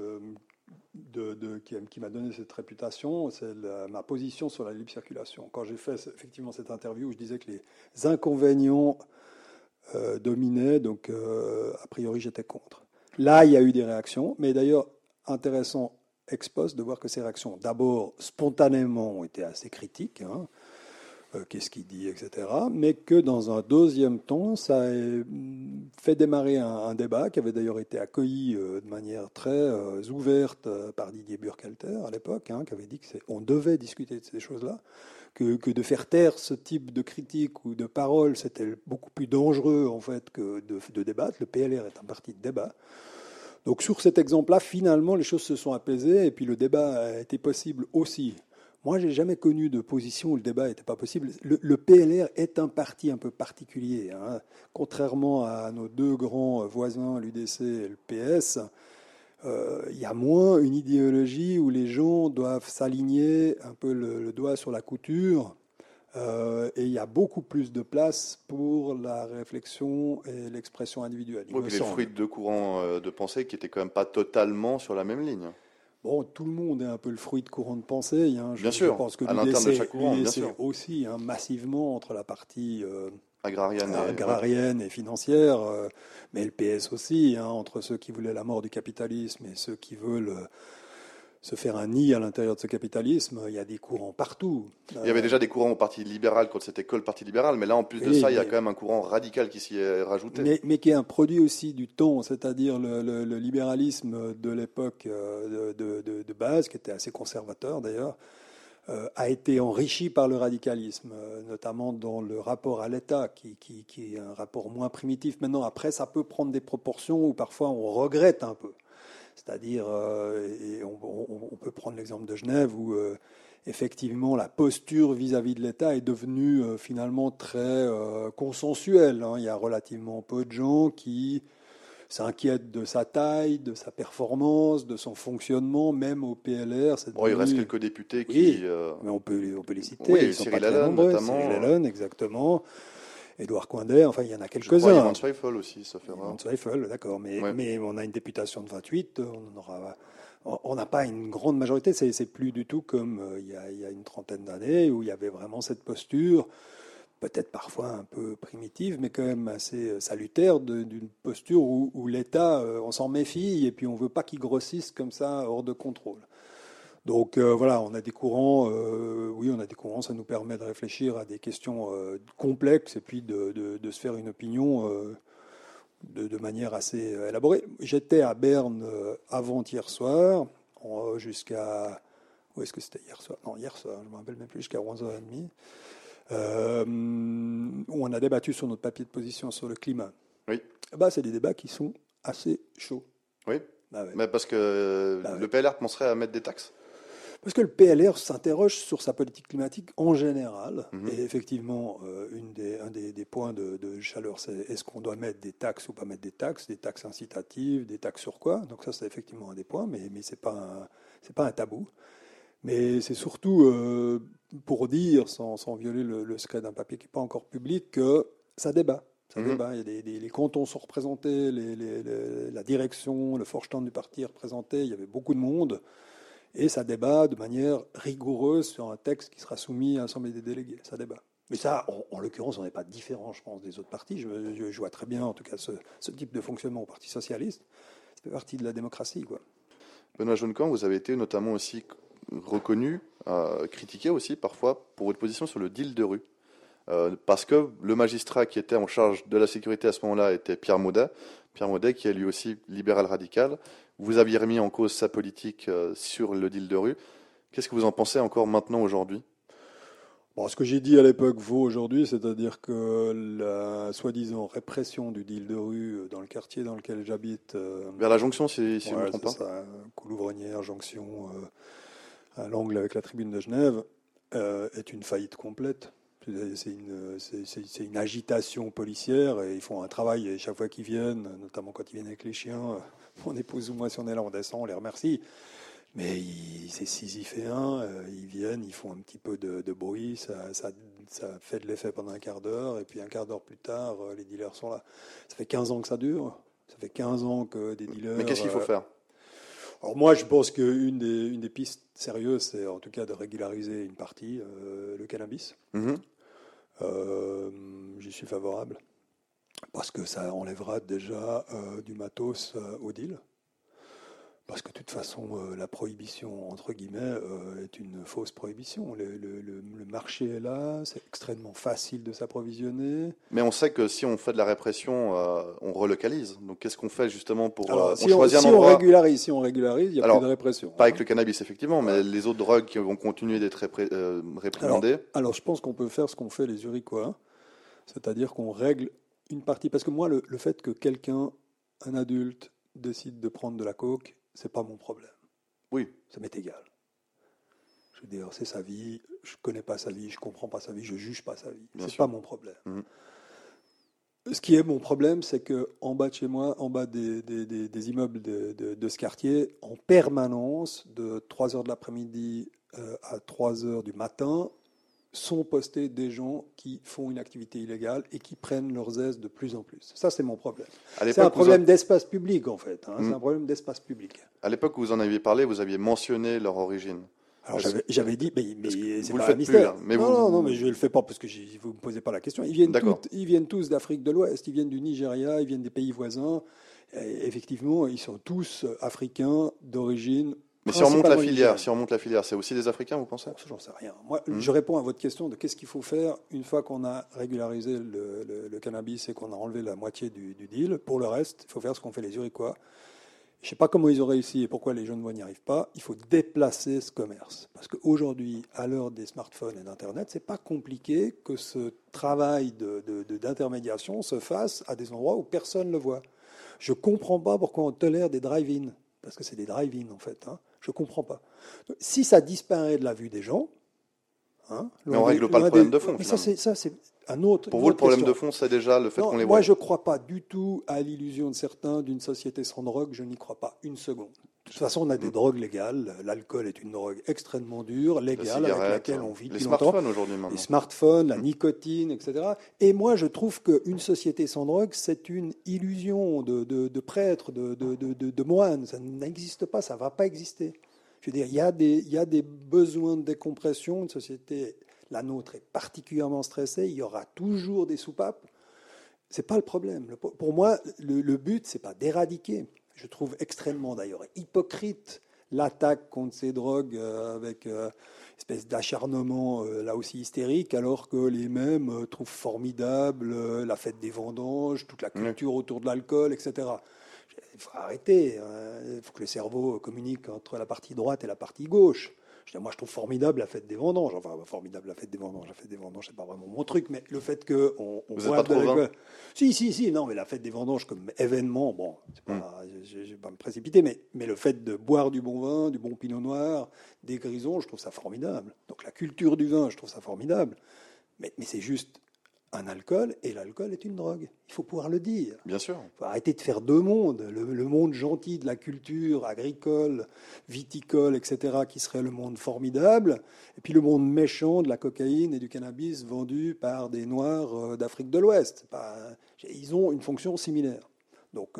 qui m'a donné cette réputation, c'est ma position sur la libre circulation. Quand j'ai fait effectivement cette interview où je disais que les inconvénients dominaient, donc a priori j'étais contre. Là, il y a eu des réactions, mais d'ailleurs, intéressant ex post de voir que ces réactions, d'abord spontanément, ont été assez critiques, hein, qu'est-ce qu'il dit, etc. Mais que dans un deuxième temps, ça a fait démarrer un débat qui avait d'ailleurs été accueilli de manière très ouverte par Didier Burkhalter à l'époque, hein, qui avait dit qu'on devait discuter de ces choses-là, que de faire taire ce type de critique ou de parole, c'était beaucoup plus dangereux en fait que de débattre. Le PLR est un parti de débat. Donc sur cet exemple-là, finalement, les choses se sont apaisées et puis le débat a été possible aussi. Moi, j'ai jamais connu de position où le débat n'était pas possible. Le PLR est un parti un peu particulier, hein. Contrairement à nos deux grands voisins, l'UDC et le PS, il y a moins une idéologie où les gens doivent s'aligner un peu le doigt sur la couture. Et il y a beaucoup plus de place pour la réflexion et l'expression individuelle. Oui, puis les fruits de deux courants de pensée qui étaient quand même pas totalement sur la même ligne. Bon, tout le monde est un peu le fruit de courants de pensée. Hein. Bien sûr, je pense que à l'interne de chaque courant, bien l'UDC sûr. aussi, hein, massivement entre la partie Agrarienne et financière, mais le PS aussi, hein, entre ceux qui voulaient la mort du capitalisme et ceux qui veulent se faire un nid à l'intérieur de ce capitalisme. Il y a des courants partout. Il y avait déjà des courants au Parti libéral quand c'était que le Parti libéral, mais là, en plus de ça, il y a quand même un courant radical qui s'y est rajouté. Mais qui est un produit aussi du temps, c'est-à-dire le libéralisme de l'époque de base, qui était assez conservateur d'ailleurs, a été enrichi par le radicalisme, notamment dans le rapport à l'État, qui est un rapport moins primitif. Maintenant, après, ça peut prendre des proportions où parfois on regrette un peu. C'est-à-dire, et on peut prendre l'exemple de Genève, où effectivement la posture vis-à-vis de l'État est devenue finalement très consensuelle. Hein. Il y a relativement peu de gens qui s'inquiètent de sa taille, de sa performance, de son fonctionnement, même au PLR. Bon, il reste quelques députés oui, qui... mais on peut les citer. Oui, ils sont Cyril pas très Hélène, nombreux. notamment. Cyril Hélène, exactement. Édouard Coindet, enfin, il y en a Je crois quelques-uns. Ivan Zweifel aussi, ça fait rare. Ivan Zweifel, d'accord. Mais on a une députation de 28, on n'a pas une grande majorité. C'est plus du tout comme il y a une trentaine d'années où il y avait vraiment cette posture, peut-être parfois un peu primitive, mais quand même assez salutaire, d'une posture où l'État, on s'en méfie et puis on ne veut pas qu'il grossisse comme ça hors de contrôle. Donc voilà, on a des courants, ça nous permet de réfléchir à des questions complexes et puis de se faire une opinion de manière assez élaborée. J'étais à Berne avant-hier soir, jusqu'à... Où est-ce que c'était hier soir? Non, hier soir, je ne me rappelle même plus, jusqu'à 11h30, où on a débattu sur notre papier de position sur le climat. Oui. C'est des débats qui sont assez chauds. Oui, ouais. Mais parce que le PLR penserait à mettre des taxes. Parce que le PLR s'interroge sur sa politique climatique en général. Et effectivement, un des points de chaleur, c'est est-ce qu'on doit mettre des taxes ou pas mettre des taxes incitatives, des taxes sur quoi? Donc ça, c'est effectivement un des points, mais c'est pas un tabou. Mais c'est surtout pour dire, sans violer le secret d'un papier qui n'est pas encore public, que ça débat. Il y a les cantons sont représentés, la direction, le Vorstand du parti est représenté, il y avait beaucoup de monde. Et ça débat de manière rigoureuse sur un texte qui sera soumis à l'Assemblée des délégués. Ça débat. Mais ça, en l'occurrence, on n'est pas différent, je pense, des autres partis. Je vois très bien, en tout cas, ce type de fonctionnement au Parti socialiste. Ça fait partie de la démocratie, quoi. Benoît Jonekamp, vous avez été notamment aussi reconnu, critiqué aussi parfois pour votre position sur le deal de rue. Parce que le magistrat qui était en charge de la sécurité à ce moment-là était Pierre Maudet. Pierre Maudet, qui est lui aussi libéral radical. Vous aviez remis en cause sa politique sur le deal de rue. Qu'est-ce que vous en pensez encore maintenant, aujourd'hui? Ce que j'ai dit à l'époque vaut aujourd'hui, c'est-à-dire que la soi-disant répression du deal de rue dans le quartier dans lequel j'habite... Vers la jonction, si je ne me trompe pas. Ça, Coulouvre-Nières, jonction, à l'angle avec la tribune de Genève, est une faillite complète. C'est une agitation policière et ils font un travail et chaque fois qu'ils viennent, notamment quand ils viennent avec les chiens, mon épouse ou moi si on est là on descend, on les remercie. Mais c'est sisyphéen, ils viennent, ils font un petit peu de bruit, ça fait de l'effet pendant un quart d'heure et puis un quart d'heure plus tard, les dealers sont là. Ça fait 15 ans que ça dure, ça fait 15 ans que des dealers... Mais qu'est-ce qu'il faut faire? Alors moi, je pense qu'une des pistes sérieuses, c'est en tout cas de régulariser une partie, le cannabis. J'y suis favorable parce que ça enlèvera déjà du matos au deal. Parce que de toute façon, la prohibition, entre guillemets, est une fausse prohibition. Le marché est là, c'est extrêmement facile de s'approvisionner. Mais on sait que si on fait de la répression, on relocalise. Donc qu'est-ce qu'on fait justement pour choisir un endroit... Si on régularise, il n'y a plus de répression. Pas avec le cannabis, effectivement, mais les autres drogues qui vont continuer d'être réprimandées. Alors je pense qu'on peut faire ce qu'ont fait les Zurichois, c'est-à-dire qu'on règle une partie. Parce que moi, le fait que quelqu'un, un adulte, décide de prendre de la coke, c'est pas mon problème. Oui. Ça m'est égal. Je veux dire, c'est sa vie, je connais pas sa vie, je comprends pas sa vie, je juge pas sa vie. C'est pas mon problème. Ce qui est mon problème, c'est que en bas de chez moi, en bas des immeubles de ce quartier, en permanence, de 3h de l'après-midi à 3h du matin, sont postés des gens qui font une activité illégale et qui prennent leurs aises de plus en plus. Ça, c'est mon problème. C'est un problème d'espace public, en fait. C'est un problème d'espace public. À l'époque où vous en aviez parlé, vous aviez mentionné leur origine. Alors j'avais dit, mais c'est pas un mystère. Plus, là, mais non, mais je ne le fais pas parce que vous ne me posez pas la question. Ils viennent tous d'Afrique de l'Ouest, ils viennent du Nigeria, ils viennent des pays voisins. Et effectivement, ils sont tous africains d'origine. Mais si on remonte la filière, c'est aussi des Africains, vous pensez? J'en sais rien. Moi, je réponds à votre question de qu'est-ce qu'il faut faire une fois qu'on a régularisé le cannabis et qu'on a enlevé la moitié du deal. Pour le reste, il faut faire ce qu'ont fait les Zurichois. Je ne sais pas comment ils ont réussi et pourquoi les Genevois n'y arrivent pas. Il faut déplacer ce commerce. Parce qu'aujourd'hui, à l'heure des smartphones et d'Internet, ce n'est pas compliqué que ce travail d'intermédiation se fasse à des endroits où personne ne le voit. Je ne comprends pas pourquoi on tolère des drive-in. Parce que c'est des drive-in, en fait. Je ne comprends pas. Si ça disparaît de la vue des gens... mais on ne règle pas le problème de fond. Mais ça, c'est un autre. Pour vous, le problème de fond, c'est déjà le fait qu'on les voit. Moi, je ne crois pas du tout à l'illusion de certains d'une société sans drogue. Je n'y crois pas une seconde. De toute façon, on a des drogues légales. L'alcool est une drogue extrêmement dure, légale, avec laquelle on vit depuis longtemps. Les smartphones aujourd'hui, maintenant. Les smartphones, la nicotine, etc. Et moi, je trouve qu'une société sans drogue, c'est une illusion de prêtre, de moine. Ça n'existe pas, ça ne va pas exister. Je veux dire, il y a des besoins de décompression. Une société, la nôtre, est particulièrement stressée. Il y aura toujours des soupapes. Ce n'est pas le problème. Pour moi, le but, ce n'est pas d'éradiquer. Je trouve extrêmement, d'ailleurs, hypocrite l'attaque contre ces drogues avec une espèce d'acharnement, là aussi hystérique, alors que les mêmes trouvent formidable la fête des vendanges, toute la culture autour de l'alcool, etc. Il faut arrêter. Il faut que le cerveau communique entre la partie droite et la partie gauche. Moi, je trouve formidable la fête des vendanges. Enfin, formidable la fête des vendanges. La fête des vendanges, c'est pas vraiment mon truc, mais le fait qu'on voit de l'alcool. Si, non, mais la fête des vendanges comme événement, bon, je vais pas me précipiter, mais le fait de boire du bon vin, du bon pinot noir, des grisons, je trouve ça formidable. Donc la culture du vin, je trouve ça formidable. Mais c'est juste un alcool, et l'alcool est une drogue. Il faut pouvoir le dire. Bien sûr. Il faut arrêter de faire deux mondes. Le monde gentil de la culture agricole, viticole, etc., qui serait le monde formidable, et puis le monde méchant de la cocaïne et du cannabis vendu par des Noirs d'Afrique de l'Ouest. Ils ont une fonction similaire. Donc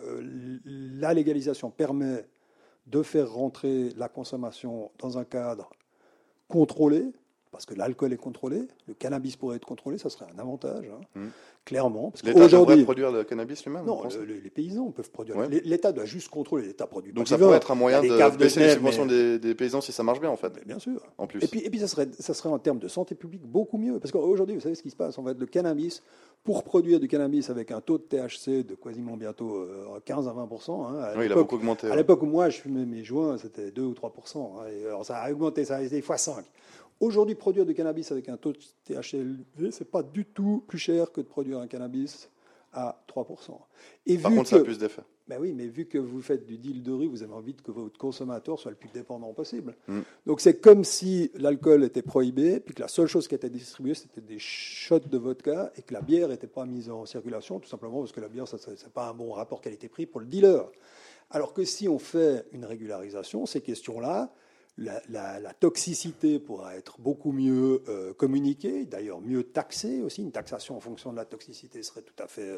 la légalisation permet de faire rentrer la consommation dans un cadre contrôlé, parce que l'alcool est contrôlé, le cannabis pourrait être contrôlé, ça serait un avantage, clairement. Parce L'État devrait produire le cannabis lui-même? Non, les paysans peuvent produire. Ouais. L'État doit juste contrôler, l'État produit. Donc ça pourrait être un moyen de baisser les subventions des paysans si ça marche bien, en fait. Mais bien sûr. En plus. Et puis ça serait en termes de santé publique beaucoup mieux. Parce qu'aujourd'hui, vous savez ce qui se passe, en fait, le cannabis, pour produire du cannabis avec un taux de THC de quasiment bientôt 15 à 20%. Oui, il a beaucoup augmenté. À l'époque où moi je fumais mes joints, c'était 2 ou 3%. Et alors ça a augmenté, ça a été x5. Aujourd'hui, produire du cannabis avec un taux de THC élevé, c'est pas du tout plus cher que de produire un cannabis à 3%. Et Par contre, ça a plus d'effet. Ben oui, mais vu que vous faites du deal de rue, vous avez envie que votre consommateur soit le plus dépendant possible. Donc c'est comme si l'alcool était prohibé, puis que la seule chose qui était distribuée, c'était des shots de vodka, et que la bière n'était pas mise en circulation, tout simplement parce que la bière, ça n'est pas un bon rapport qualité-prix pour le dealer. Alors que si on fait une régularisation, ces questions-là, la toxicité pourra être beaucoup mieux communiquée, d'ailleurs mieux taxée aussi. Une taxation en fonction de la toxicité serait tout à fait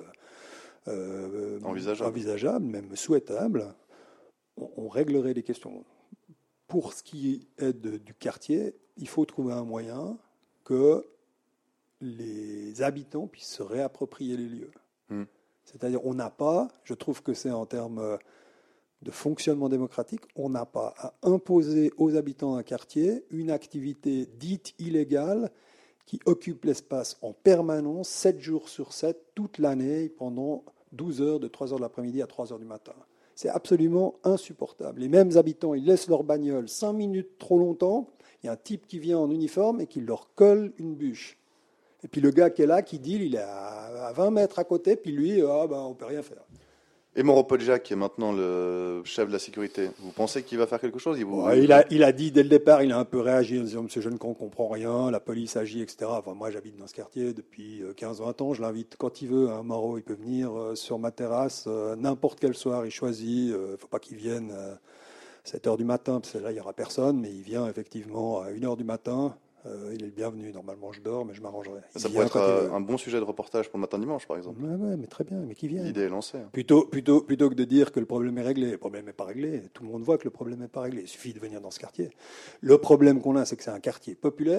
envisageable, même souhaitable. On réglerait les questions. Pour ce qui est du quartier, il faut trouver un moyen que les habitants puissent se réapproprier les lieux. C'est-à-dire, on n'a pas, je trouve que c'est en termes de fonctionnement démocratique, on n'a pas à imposer aux habitants d'un quartier une activité dite illégale qui occupe l'espace en permanence, 7 jours sur 7, toute l'année, pendant 12 heures, de 3 heures de l'après-midi à 3 heures du matin. C'est absolument insupportable. Les mêmes habitants, ils laissent leur bagnole 5 minutes trop longtemps, il y a un type qui vient en uniforme et qui leur colle une bûche. Et puis le gars qui est là, qui dit, il est à 20 mètres à côté, puis lui, on ne peut rien faire. Et Moropodjak, qui est maintenant le chef de la sécurité, vous pensez qu'il va faire quelque chose? Il a dit dès le départ, il a un peu réagi en disant « Monsieur Jeune-Con ne comprend rien, la police agit, etc. » Enfin, moi, j'habite dans ce quartier depuis 15-20 ans. Je l'invite quand il veut. Moro, il peut venir sur ma terrasse n'importe quel soir. Il choisit. Il ne faut pas qu'il vienne à 7 h du matin, parce que là, il n'y aura personne. Mais il vient effectivement à 1 h du matin. Il est le bienvenu. Normalement, je dors, mais je m'arrangerai. Ça pourrait être un bon sujet de reportage pour le matin dimanche, par exemple. Oui, mais très bien. Mais qui vient? L'idée est lancée. Plutôt que de dire que le problème est réglé. Le problème n'est pas réglé. Tout le monde voit que le problème n'est pas réglé. Il suffit de venir dans ce quartier. Le problème qu'on a, c'est que c'est un quartier populaire.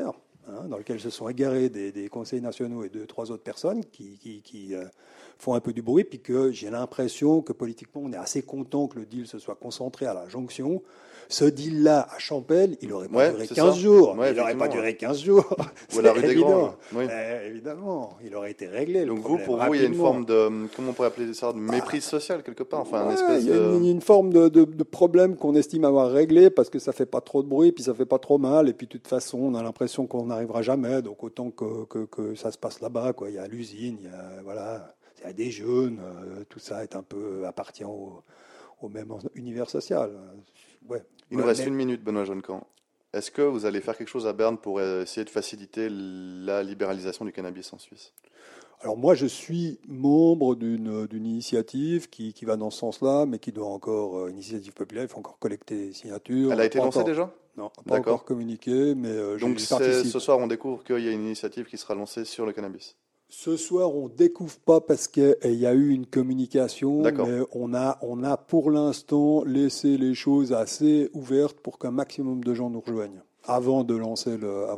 dans lequel se sont égarés des conseils nationaux et 2-3 autres personnes qui font un peu du bruit, puis que j'ai l'impression que politiquement, on est assez content que le deal se soit concentré à la jonction. Ce deal-là, à Champel, il n'aurait pas duré 15 jours. Ouais, il n'aurait pas duré 15 jours. Ou à la rue des Grands. Oui. Évidemment, il aurait été réglé. Donc pour vous, il y a une forme de, comment on pourrait appeler ça, de méprise sociale quelque part, enfin, il y a une forme de problème qu'on estime avoir réglé parce que ça fait pas trop de bruit, puis ça fait pas trop mal, et puis de toute façon, on a l'impression qu'on n'arrivera jamais, donc autant que ça se passe là-bas, quoi. Il y a l'usine, il y a des jeunes, tout ça appartient au même univers social. Ouais. Il nous reste une minute, Benoît Jonquin. Est-ce que vous allez faire quelque chose à Berne pour essayer de faciliter la libéralisation du cannabis en Suisse ? Alors moi, je suis membre d'une initiative qui va dans ce sens-là, mais qui doit encore, initiative populaire, il faut encore collecter des signatures. Elle a été lancée déjà ? Non, pas encore communiquée, mais donc ce soir, on découvre qu'il y a une initiative qui sera lancée sur le cannabis. Ce soir, on découvre pas parce qu'il y a eu une communication, mais on a pour l'instant laissé les choses assez ouvertes pour qu'un maximum de gens nous rejoignent avant de lancer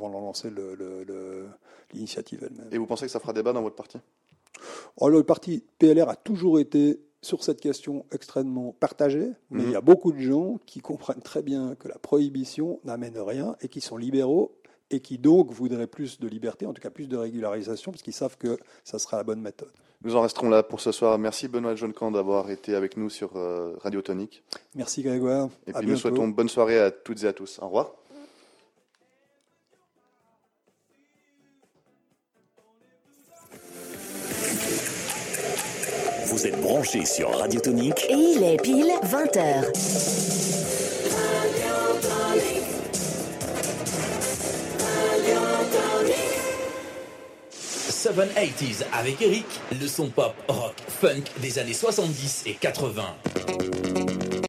l'initiative elle-même. Et vous pensez que ça fera débat dans votre parti ? Le parti PLR a toujours été sur cette question extrêmement partagé, mais il y a beaucoup de gens qui comprennent très bien que la prohibition n'amène rien et qui sont libéraux et qui donc voudraient plus de liberté, en tout cas plus de régularisation, parce qu'ils savent que ça sera la bonne méthode. Nous en resterons là pour ce soir. Merci Benoît Jonquin d'avoir été avec nous sur Radio Tonique. Merci Grégoire. Et puis nous souhaitons bonne soirée à toutes et à tous. Au revoir. Vous êtes branchés sur Radio Tonique. Et il est pile 20h. 780s avec Eric, le son pop, rock, funk des années 70 et 80.